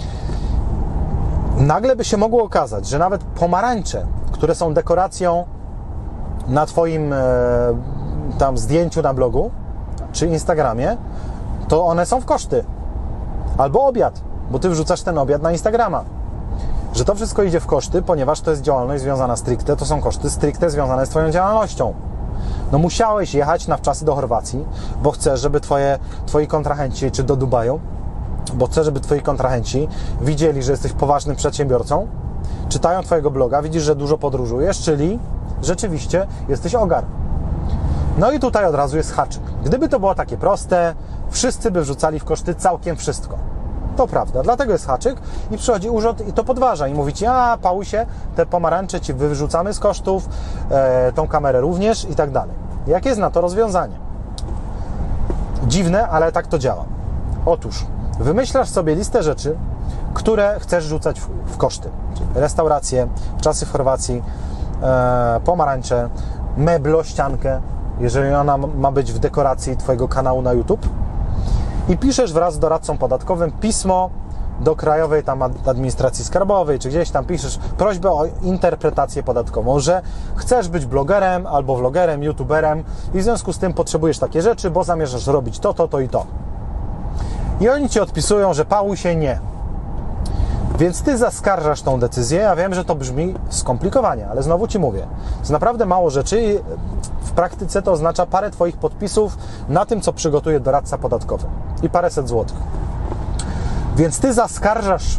Nagle by się mogło okazać, że nawet pomarańcze, które są dekoracją na Twoim tam zdjęciu na blogu, czy Instagramie, to one są w koszty. Albo obiad, bo Ty wrzucasz ten obiad na Instagrama. Że to wszystko idzie w koszty, ponieważ to jest działalność związana stricte, to są koszty stricte związane z Twoją działalnością. No musiałeś jechać na wczasy do Chorwacji, bo chcesz, żeby Twoi kontrahenci, czy do Dubaju, bo chcesz, żeby Twoi kontrahenci widzieli, że jesteś poważnym przedsiębiorcą, czytają Twojego bloga, widzisz, że dużo podróżujesz, czyli rzeczywiście jesteś ogar. No i tutaj od razu jest haczyk. Gdyby to było takie proste, wszyscy by wrzucali w koszty całkiem wszystko. To prawda, dlatego jest haczyk i przychodzi urząd i to podważa i mówi Ci, Paulusie, te pomarańcze Ci wyrzucamy z kosztów, tą kamerę również i tak dalej. Jakie jest na to rozwiązanie? Dziwne, ale tak to działa. Otóż wymyślasz sobie listę rzeczy, które chcesz rzucać w koszty. Czyli restauracje, czasy w Chorwacji, pomarańcze, meblościankę, jeżeli ona ma być w dekoracji Twojego kanału na YouTube. I piszesz wraz z doradcą podatkowym pismo do Krajowej tam Administracji Skarbowej, czy gdzieś tam piszesz prośbę o interpretację podatkową, że chcesz być blogerem albo vlogerem, youtuberem i w związku z tym potrzebujesz takie rzeczy, bo zamierzasz robić to i to. I oni Ci odpisują, że Paulusie nie. Więc Ty zaskarżasz tą decyzję. Ja wiem, że to brzmi skomplikowanie, ale znowu Ci mówię, jest naprawdę mało rzeczy i w praktyce to oznacza parę Twoich podpisów na tym, co przygotuje doradca podatkowy i paręset złotych. Więc Ty zaskarżasz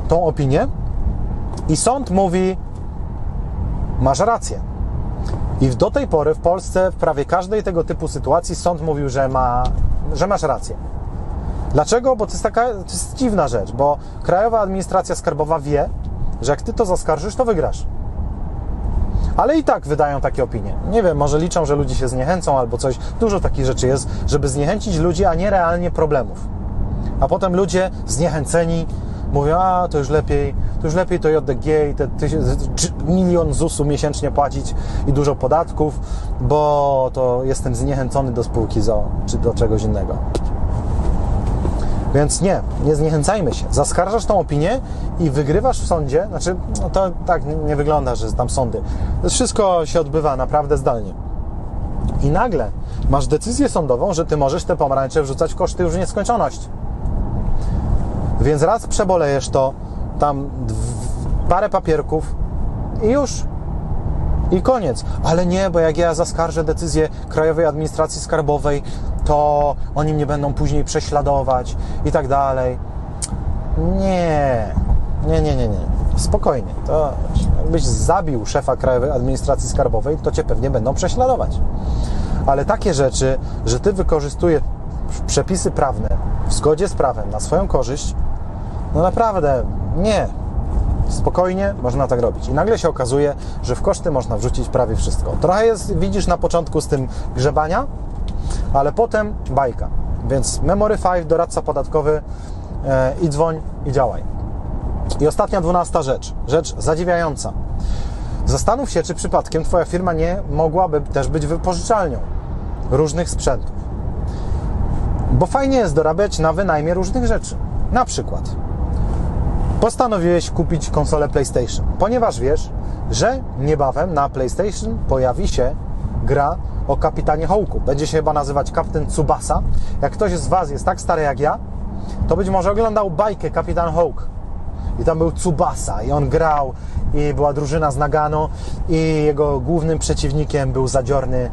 tą opinię i sąd mówi, masz rację. I do tej pory w Polsce w prawie każdej tego typu sytuacji sąd mówił, że masz rację. Dlaczego? Bo to jest dziwna rzecz, bo Krajowa Administracja Skarbowa wie, że jak ty to zaskarżysz, to wygrasz. Ale i tak wydają takie opinie. Nie wiem, może liczą, że ludzie się zniechęcą albo coś. Dużo takich rzeczy jest, żeby zniechęcić ludzi, a nie realnie problemów. A potem ludzie zniechęceni mówią, to już lepiej to JDG i te 1 000 000 ZUS-u miesięcznie płacić i dużo podatków, bo to jestem zniechęcony do spółki z o.o. czy do czegoś innego. Więc nie zniechęcajmy się. Zaskarżasz tą opinię i wygrywasz w sądzie. Znaczy, to tak nie wygląda, że tam sądy. To wszystko się odbywa naprawdę zdalnie. I nagle masz decyzję sądową, że ty możesz te pomarańcze wrzucać w koszty już w nieskończoność. Więc raz przebolejesz to, tam parę papierków i już. I koniec. Ale nie, bo jak ja zaskarżę decyzję Krajowej Administracji Skarbowej, to oni mnie będą później prześladować i tak dalej. Nie. Spokojnie. To jakbyś zabił szefa Krajowej Administracji Skarbowej, to cię pewnie będą prześladować. Ale takie rzeczy, że ty wykorzystujesz przepisy prawne w zgodzie z prawem na swoją korzyść, no naprawdę nie. Spokojnie można tak robić. I nagle się okazuje, że w koszty można wrzucić prawie wszystko. Trochę jest, widzisz, na początku z tym grzebania, ale potem bajka. Więc Memory 5, doradca podatkowy, i dzwoń, i działaj. I ostatnia 12 rzecz zadziwiająca. Zastanów się, czy przypadkiem twoja firma nie mogłaby też być wypożyczalnią różnych sprzętów. Bo fajnie jest dorabiać na wynajmie różnych rzeczy. Na przykład postanowiłeś kupić konsolę PlayStation, ponieważ wiesz, że niebawem na PlayStation pojawi się gra o kapitanie Hawku. Będzie się chyba nazywać Kapitan Tsubasa. Jak ktoś z Was jest tak stary jak ja, to być może oglądał bajkę Kapitan Hawk. I tam był Tsubasa i on grał i była drużyna z Nagano i jego głównym przeciwnikiem był zadziorny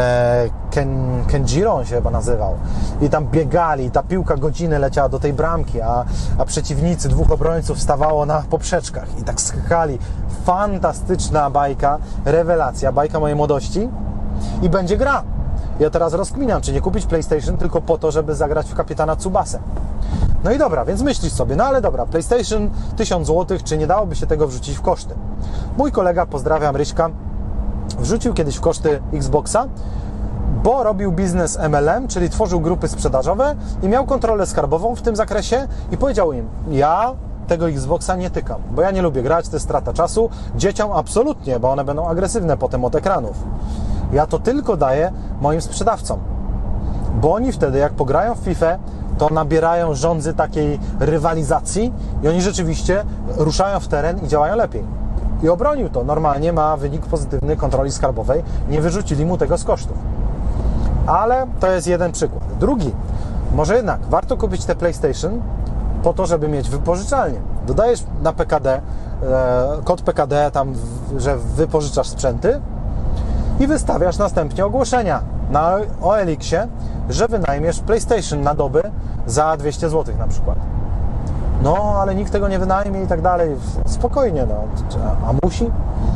Kenjiro, on się chyba nazywał. I tam biegali, ta piłka godziny leciała do tej bramki, a przeciwnicy, 2 obrońców stawało na poprzeczkach i tak skakali. Fantastyczna bajka, rewelacja, bajka mojej młodości i będzie gra. Ja teraz rozkminiam, czy nie kupić PlayStation tylko po to, żeby zagrać w kapitana Tsubasę. No i dobra, więc myślisz sobie, no ale dobra, PlayStation 1000 zł, czy nie dałoby się tego wrzucić w koszty? Mój kolega, pozdrawiam, Ryśka, wrzucił kiedyś w koszty Xboxa, bo robił biznes MLM, czyli tworzył grupy sprzedażowe i miał kontrolę skarbową w tym zakresie i powiedział im, ja tego Xboxa nie tykam, bo ja nie lubię grać, to jest strata czasu, dzieciom absolutnie, bo one będą agresywne potem od ekranów. Ja to tylko daję moim sprzedawcom, bo oni wtedy, jak pograją w FIFA, to nabierają żądzy takiej rywalizacji i oni rzeczywiście ruszają w teren i działają lepiej. I obronił to. Normalnie ma wynik pozytywny kontroli skarbowej. Nie wyrzucili mu tego z kosztów. Ale to jest jeden przykład. Drugi. Może jednak warto kupić te PlayStation po to, żeby mieć wypożyczalnię. Dodajesz na PKD, kod PKD tam, że wypożyczasz sprzęty i wystawiasz następnie ogłoszenia na OLX-ie, że wynajmiesz PlayStation na dobę za 200 zł na przykład. No, ale nikt tego nie wynajmie i tak dalej. Spokojnie, no. A musi?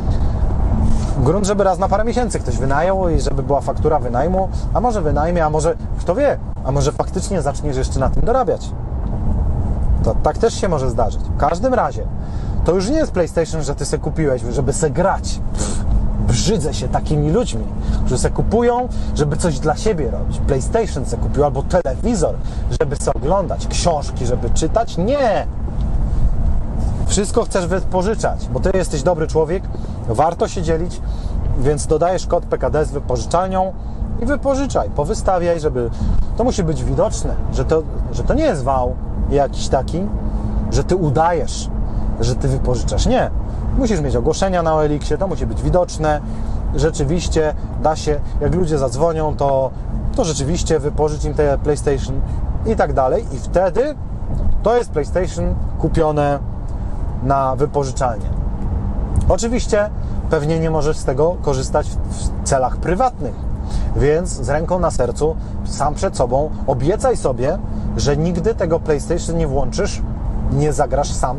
Grunt, żeby raz na parę miesięcy ktoś wynajął i żeby była faktura wynajmu, a może wynajmie, a może, kto wie, a może faktycznie zaczniesz jeszcze na tym dorabiać. To tak też się może zdarzyć. W każdym razie, to już nie jest PlayStation, że ty se kupiłeś, żeby se grać. Brzydzę się takimi ludźmi, którzy se kupują, żeby coś dla siebie robić. PlayStation se kupił albo telewizor, żeby se oglądać, książki, żeby czytać. Nie! Wszystko chcesz wypożyczać, bo ty jesteś dobry człowiek, warto się dzielić, więc dodajesz kod PKD z wypożyczalnią i wypożyczaj, powystawiaj, żeby to musi być widoczne, że to nie jest wał jakiś taki, że ty udajesz, że ty wypożyczasz. Nie. Musisz mieć ogłoszenia na OLX-ie, to musi być widoczne. Rzeczywiście da się, jak ludzie zadzwonią, to rzeczywiście wypożyć im te PlayStation i tak dalej. I wtedy to jest PlayStation kupione na wypożyczalnię. Oczywiście pewnie nie możesz z tego korzystać w celach prywatnych, więc z ręką na sercu, sam przed sobą obiecaj sobie, że nigdy tego PlayStation nie włączysz, nie zagrasz sam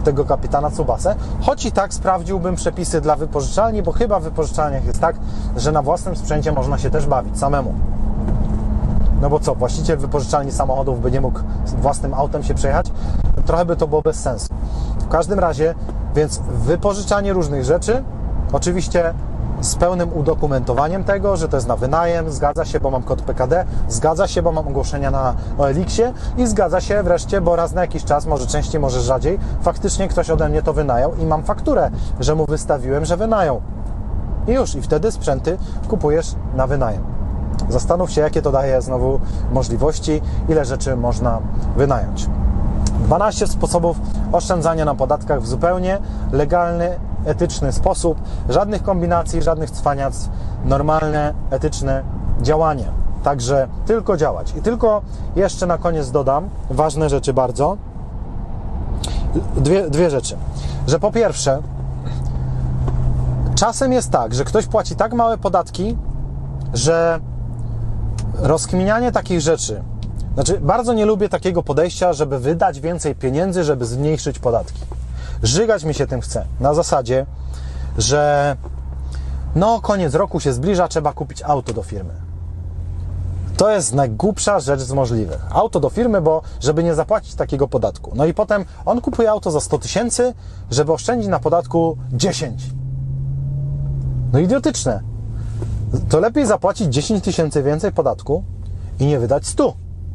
tego kapitana Tsubasę, choć i tak sprawdziłbym przepisy dla wypożyczalni, bo chyba w wypożyczalniach jest tak, że na własnym sprzęcie można się też bawić samemu. No bo co, właściciel wypożyczalni samochodów by nie mógł własnym autem się przejechać? Trochę by to było bez sensu. W każdym razie, więc wypożyczanie różnych rzeczy, oczywiście z pełnym udokumentowaniem tego, że to jest na wynajem, zgadza się, bo mam kod PKD, zgadza się, bo mam ogłoszenia na OLX-ie i zgadza się wreszcie, bo raz na jakiś czas, może częściej, może rzadziej, faktycznie ktoś ode mnie to wynajął i mam fakturę, że mu wystawiłem, że wynajął. I już, i wtedy sprzęty kupujesz na wynajem. Zastanów się, jakie to daje znowu możliwości, ile rzeczy można wynająć. 12 sposobów oszczędzania na podatkach w zupełnie legalny, etyczny sposób. Żadnych kombinacji, żadnych cwaniactw. Normalne, etyczne działanie. Także tylko działać. I tylko jeszcze na koniec dodam, ważne rzeczy bardzo. Dwie rzeczy. Że po pierwsze, czasem jest tak, że ktoś płaci tak małe podatki, że rozkminianie takich rzeczy, znaczy bardzo nie lubię takiego podejścia, żeby wydać więcej pieniędzy, żeby zmniejszyć podatki. Żygać mi się tym chce. Na zasadzie, że no koniec roku się zbliża, trzeba kupić auto do firmy. To jest najgłupsza rzecz z możliwych. Auto do firmy, bo żeby nie zapłacić takiego podatku. No i potem on kupuje auto za 100 000, żeby oszczędzić na podatku 10. No idiotyczne. To lepiej zapłacić 10 000 więcej podatku i nie wydać 100.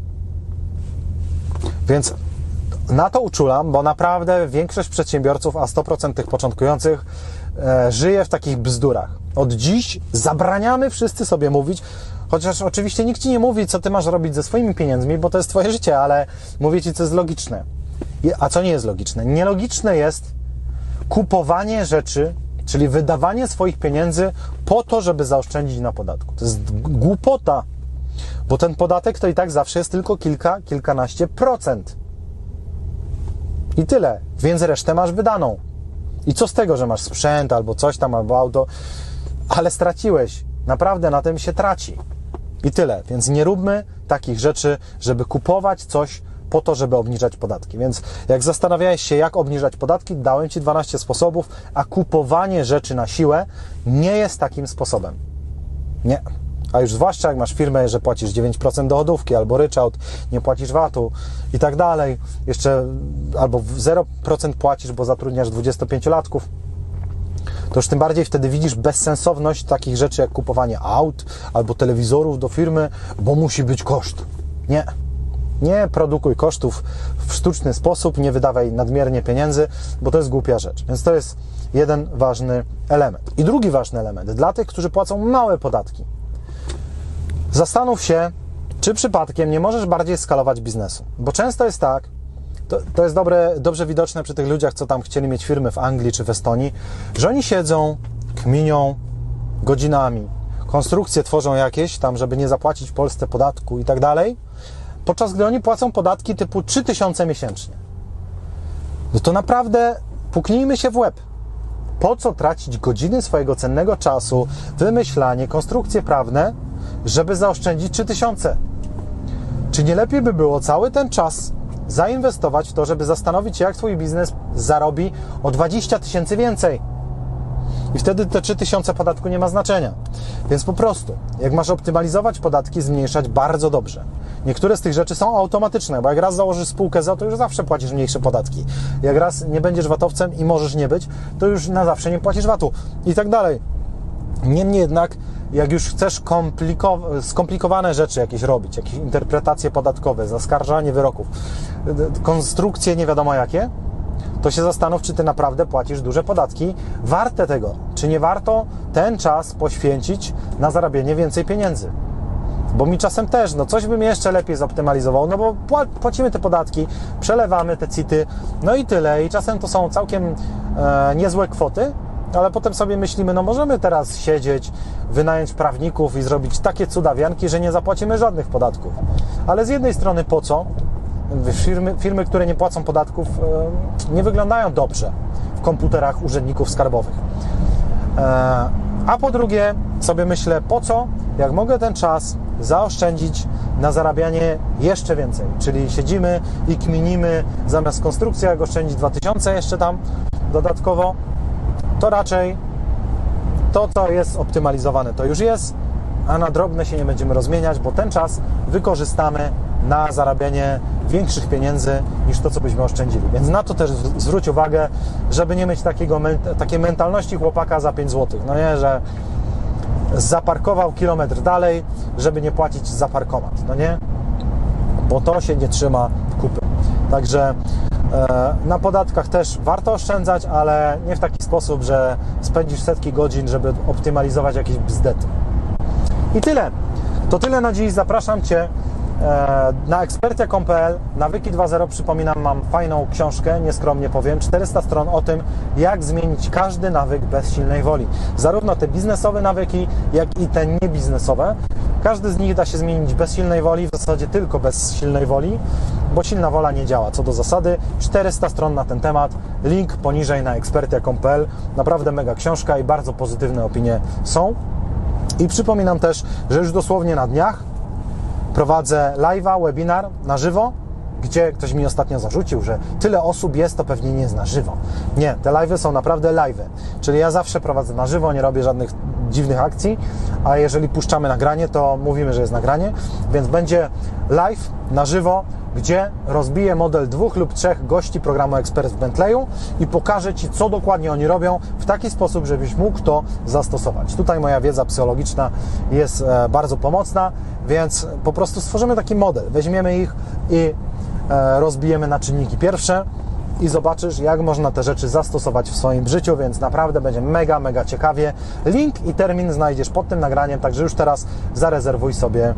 Więc na to uczulam, bo naprawdę większość przedsiębiorców, a 100% tych początkujących żyje w takich bzdurach. Od dziś zabraniamy wszyscy sobie mówić, chociaż oczywiście nikt Ci nie mówi, co Ty masz robić ze swoimi pieniędzmi, bo to jest Twoje życie, ale mówię Ci, co jest logiczne. A co nie jest logiczne? Nielogiczne jest kupowanie rzeczy, czyli wydawanie swoich pieniędzy po to, żeby zaoszczędzić na podatku. To jest głupota, bo ten podatek to i tak zawsze jest tylko kilkanaście procent. I tyle. Więc resztę masz wydaną. I co z tego, że masz sprzęt albo coś tam, albo auto, ale straciłeś. Naprawdę na tym się traci. I tyle. Więc nie róbmy takich rzeczy, żeby kupować coś po to, żeby obniżać podatki. Więc jak zastanawiałeś się, jak obniżać podatki, dałem Ci 12 sposobów, a kupowanie rzeczy na siłę nie jest takim sposobem. Nie. A już zwłaszcza jak masz firmę, że płacisz 9% dochodówki, albo ryczałt, nie płacisz VAT-u i tak dalej, jeszcze albo 0% płacisz, bo zatrudniasz 25-latków, to już tym bardziej wtedy widzisz bezsensowność takich rzeczy jak kupowanie aut albo telewizorów do firmy, bo musi być koszt. Nie. Nie produkuj kosztów w sztuczny sposób, nie wydawaj nadmiernie pieniędzy, bo to jest głupia rzecz. Więc to jest jeden ważny element. I drugi ważny element dla tych, którzy płacą małe podatki. Zastanów się, czy przypadkiem nie możesz bardziej skalować biznesu. Bo często jest tak, to jest dobrze widoczne przy tych ludziach, co tam chcieli mieć firmy w Anglii czy w Estonii, że oni siedzą, kminią godzinami, konstrukcje tworzą jakieś tam, żeby nie zapłacić w Polsce podatku i tak dalej, podczas gdy oni płacą podatki typu 3000 miesięcznie. No to naprawdę puknijmy się w łeb. Po co tracić godziny swojego cennego czasu, wymyślanie, konstrukcje prawne, żeby zaoszczędzić 3000? Czy nie lepiej by było cały ten czas zainwestować w to, żeby zastanowić się, jak Twój biznes zarobi o 20 000 więcej? I wtedy te 3000 podatku nie ma znaczenia. Więc po prostu, jak masz optymalizować podatki, zmniejszać bardzo dobrze. Niektóre z tych rzeczy są automatyczne, bo jak raz założysz spółkę ZO, to już zawsze płacisz mniejsze podatki. Jak raz nie będziesz VAT-owcem i możesz nie być, to już na zawsze nie płacisz VAT-u i tak dalej. Niemniej jednak, jak już chcesz skomplikowane rzeczy jakieś robić, jakieś interpretacje podatkowe, zaskarżanie wyroków, konstrukcje nie wiadomo jakie, to się zastanów, czy Ty naprawdę płacisz duże podatki warte tego. Czy nie warto ten czas poświęcić na zarabianie więcej pieniędzy? Bo mi czasem też, coś bym jeszcze lepiej zoptymalizował, bo płacimy te podatki, przelewamy te CIT-y, no i tyle. I czasem to są całkiem niezłe kwoty, ale potem sobie myślimy, możemy teraz siedzieć, wynająć prawników i zrobić takie cudawianki, że nie zapłacimy żadnych podatków. Ale z jednej strony po co? Firmy, które nie płacą podatków, nie wyglądają dobrze w komputerach urzędników skarbowych. A po drugie, sobie myślę, po co, jak mogę ten czas zaoszczędzić na zarabianie jeszcze więcej, czyli siedzimy i kminimy, zamiast konstrukcji, jak oszczędzić 2000 jeszcze tam dodatkowo, to raczej to, co jest optymalizowane, to już jest, a na drobne się nie będziemy rozmieniać, bo ten czas wykorzystamy na zarabianie większych pieniędzy niż to, co byśmy oszczędzili. Więc na to też zwróć uwagę, żeby nie mieć takiej mentalności chłopaka za 5 zł. No nie, że zaparkował kilometr dalej, żeby nie płacić za parkomat. No nie? Bo to się nie trzyma kupy. Także na podatkach też warto oszczędzać, ale nie w taki sposób, że spędzisz setki godzin, żeby optymalizować jakieś bzdety. I tyle. To tyle na dziś. Zapraszam Cię na ekspertia.pl. Nawyki 2.0, przypominam, mam fajną książkę, nieskromnie powiem, 400 stron o tym, jak zmienić każdy nawyk bez silnej woli. Zarówno te biznesowe nawyki, jak i te niebiznesowe. Każdy z nich da się zmienić bez silnej woli, w zasadzie tylko bez silnej woli, bo silna wola nie działa. Co do zasady, 400 stron na ten temat, link poniżej na ekspertia.pl. Naprawdę mega książka i bardzo pozytywne opinie są. I przypominam też, że już dosłownie na dniach prowadzę live'a, webinar na żywo, gdzie ktoś mi ostatnio zarzucił, że tyle osób jest, to pewnie nie jest na żywo. Nie, te live'y są naprawdę live'y. Czyli ja zawsze prowadzę na żywo, nie robię żadnych dziwnych akcji, a jeżeli puszczamy nagranie, to mówimy, że jest nagranie, więc będzie live na żywo, gdzie rozbiję model 2 lub 3 gości programu Ekspert w Bentleyu i pokażę Ci, co dokładnie oni robią w taki sposób, żebyś mógł to zastosować. Tutaj moja wiedza psychologiczna jest bardzo pomocna, więc po prostu stworzymy taki model. Weźmiemy ich i rozbijemy na czynniki pierwsze i zobaczysz, jak można te rzeczy zastosować w swoim życiu, więc naprawdę będzie mega, mega ciekawie. Link i termin znajdziesz pod tym nagraniem, także już teraz zarezerwuj sobie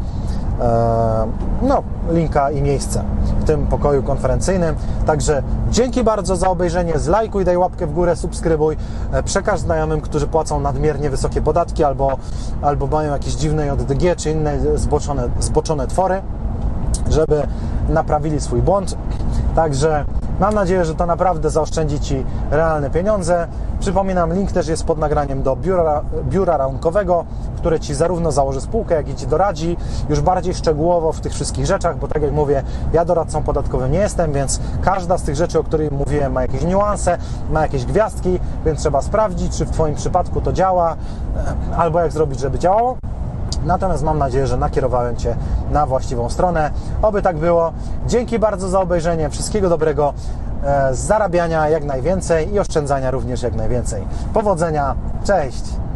linka i miejsce w tym pokoju konferencyjnym. Także dzięki bardzo za obejrzenie, zlajkuj, daj łapkę w górę, subskrybuj, przekaż znajomym, którzy płacą nadmiernie wysokie podatki albo mają jakieś dziwne JDG czy inne zboczone twory, żeby naprawili swój błąd. Także mam nadzieję, że to naprawdę zaoszczędzi Ci realne pieniądze. Przypominam, link też jest pod nagraniem do biura rachunkowego, które Ci zarówno założy spółkę, jak i Ci doradzi już bardziej szczegółowo w tych wszystkich rzeczach, bo tak jak mówię, ja doradcą podatkowym nie jestem, więc każda z tych rzeczy, o których mówiłem, ma jakieś niuanse, ma jakieś gwiazdki, więc trzeba sprawdzić, czy w Twoim przypadku to działa, albo jak zrobić, żeby działało. Natomiast mam nadzieję, że nakierowałem Cię na właściwą stronę. Oby tak było. Dzięki bardzo za obejrzenie. Wszystkiego dobrego, zarabiania jak najwięcej i oszczędzania również jak najwięcej. Powodzenia. Cześć!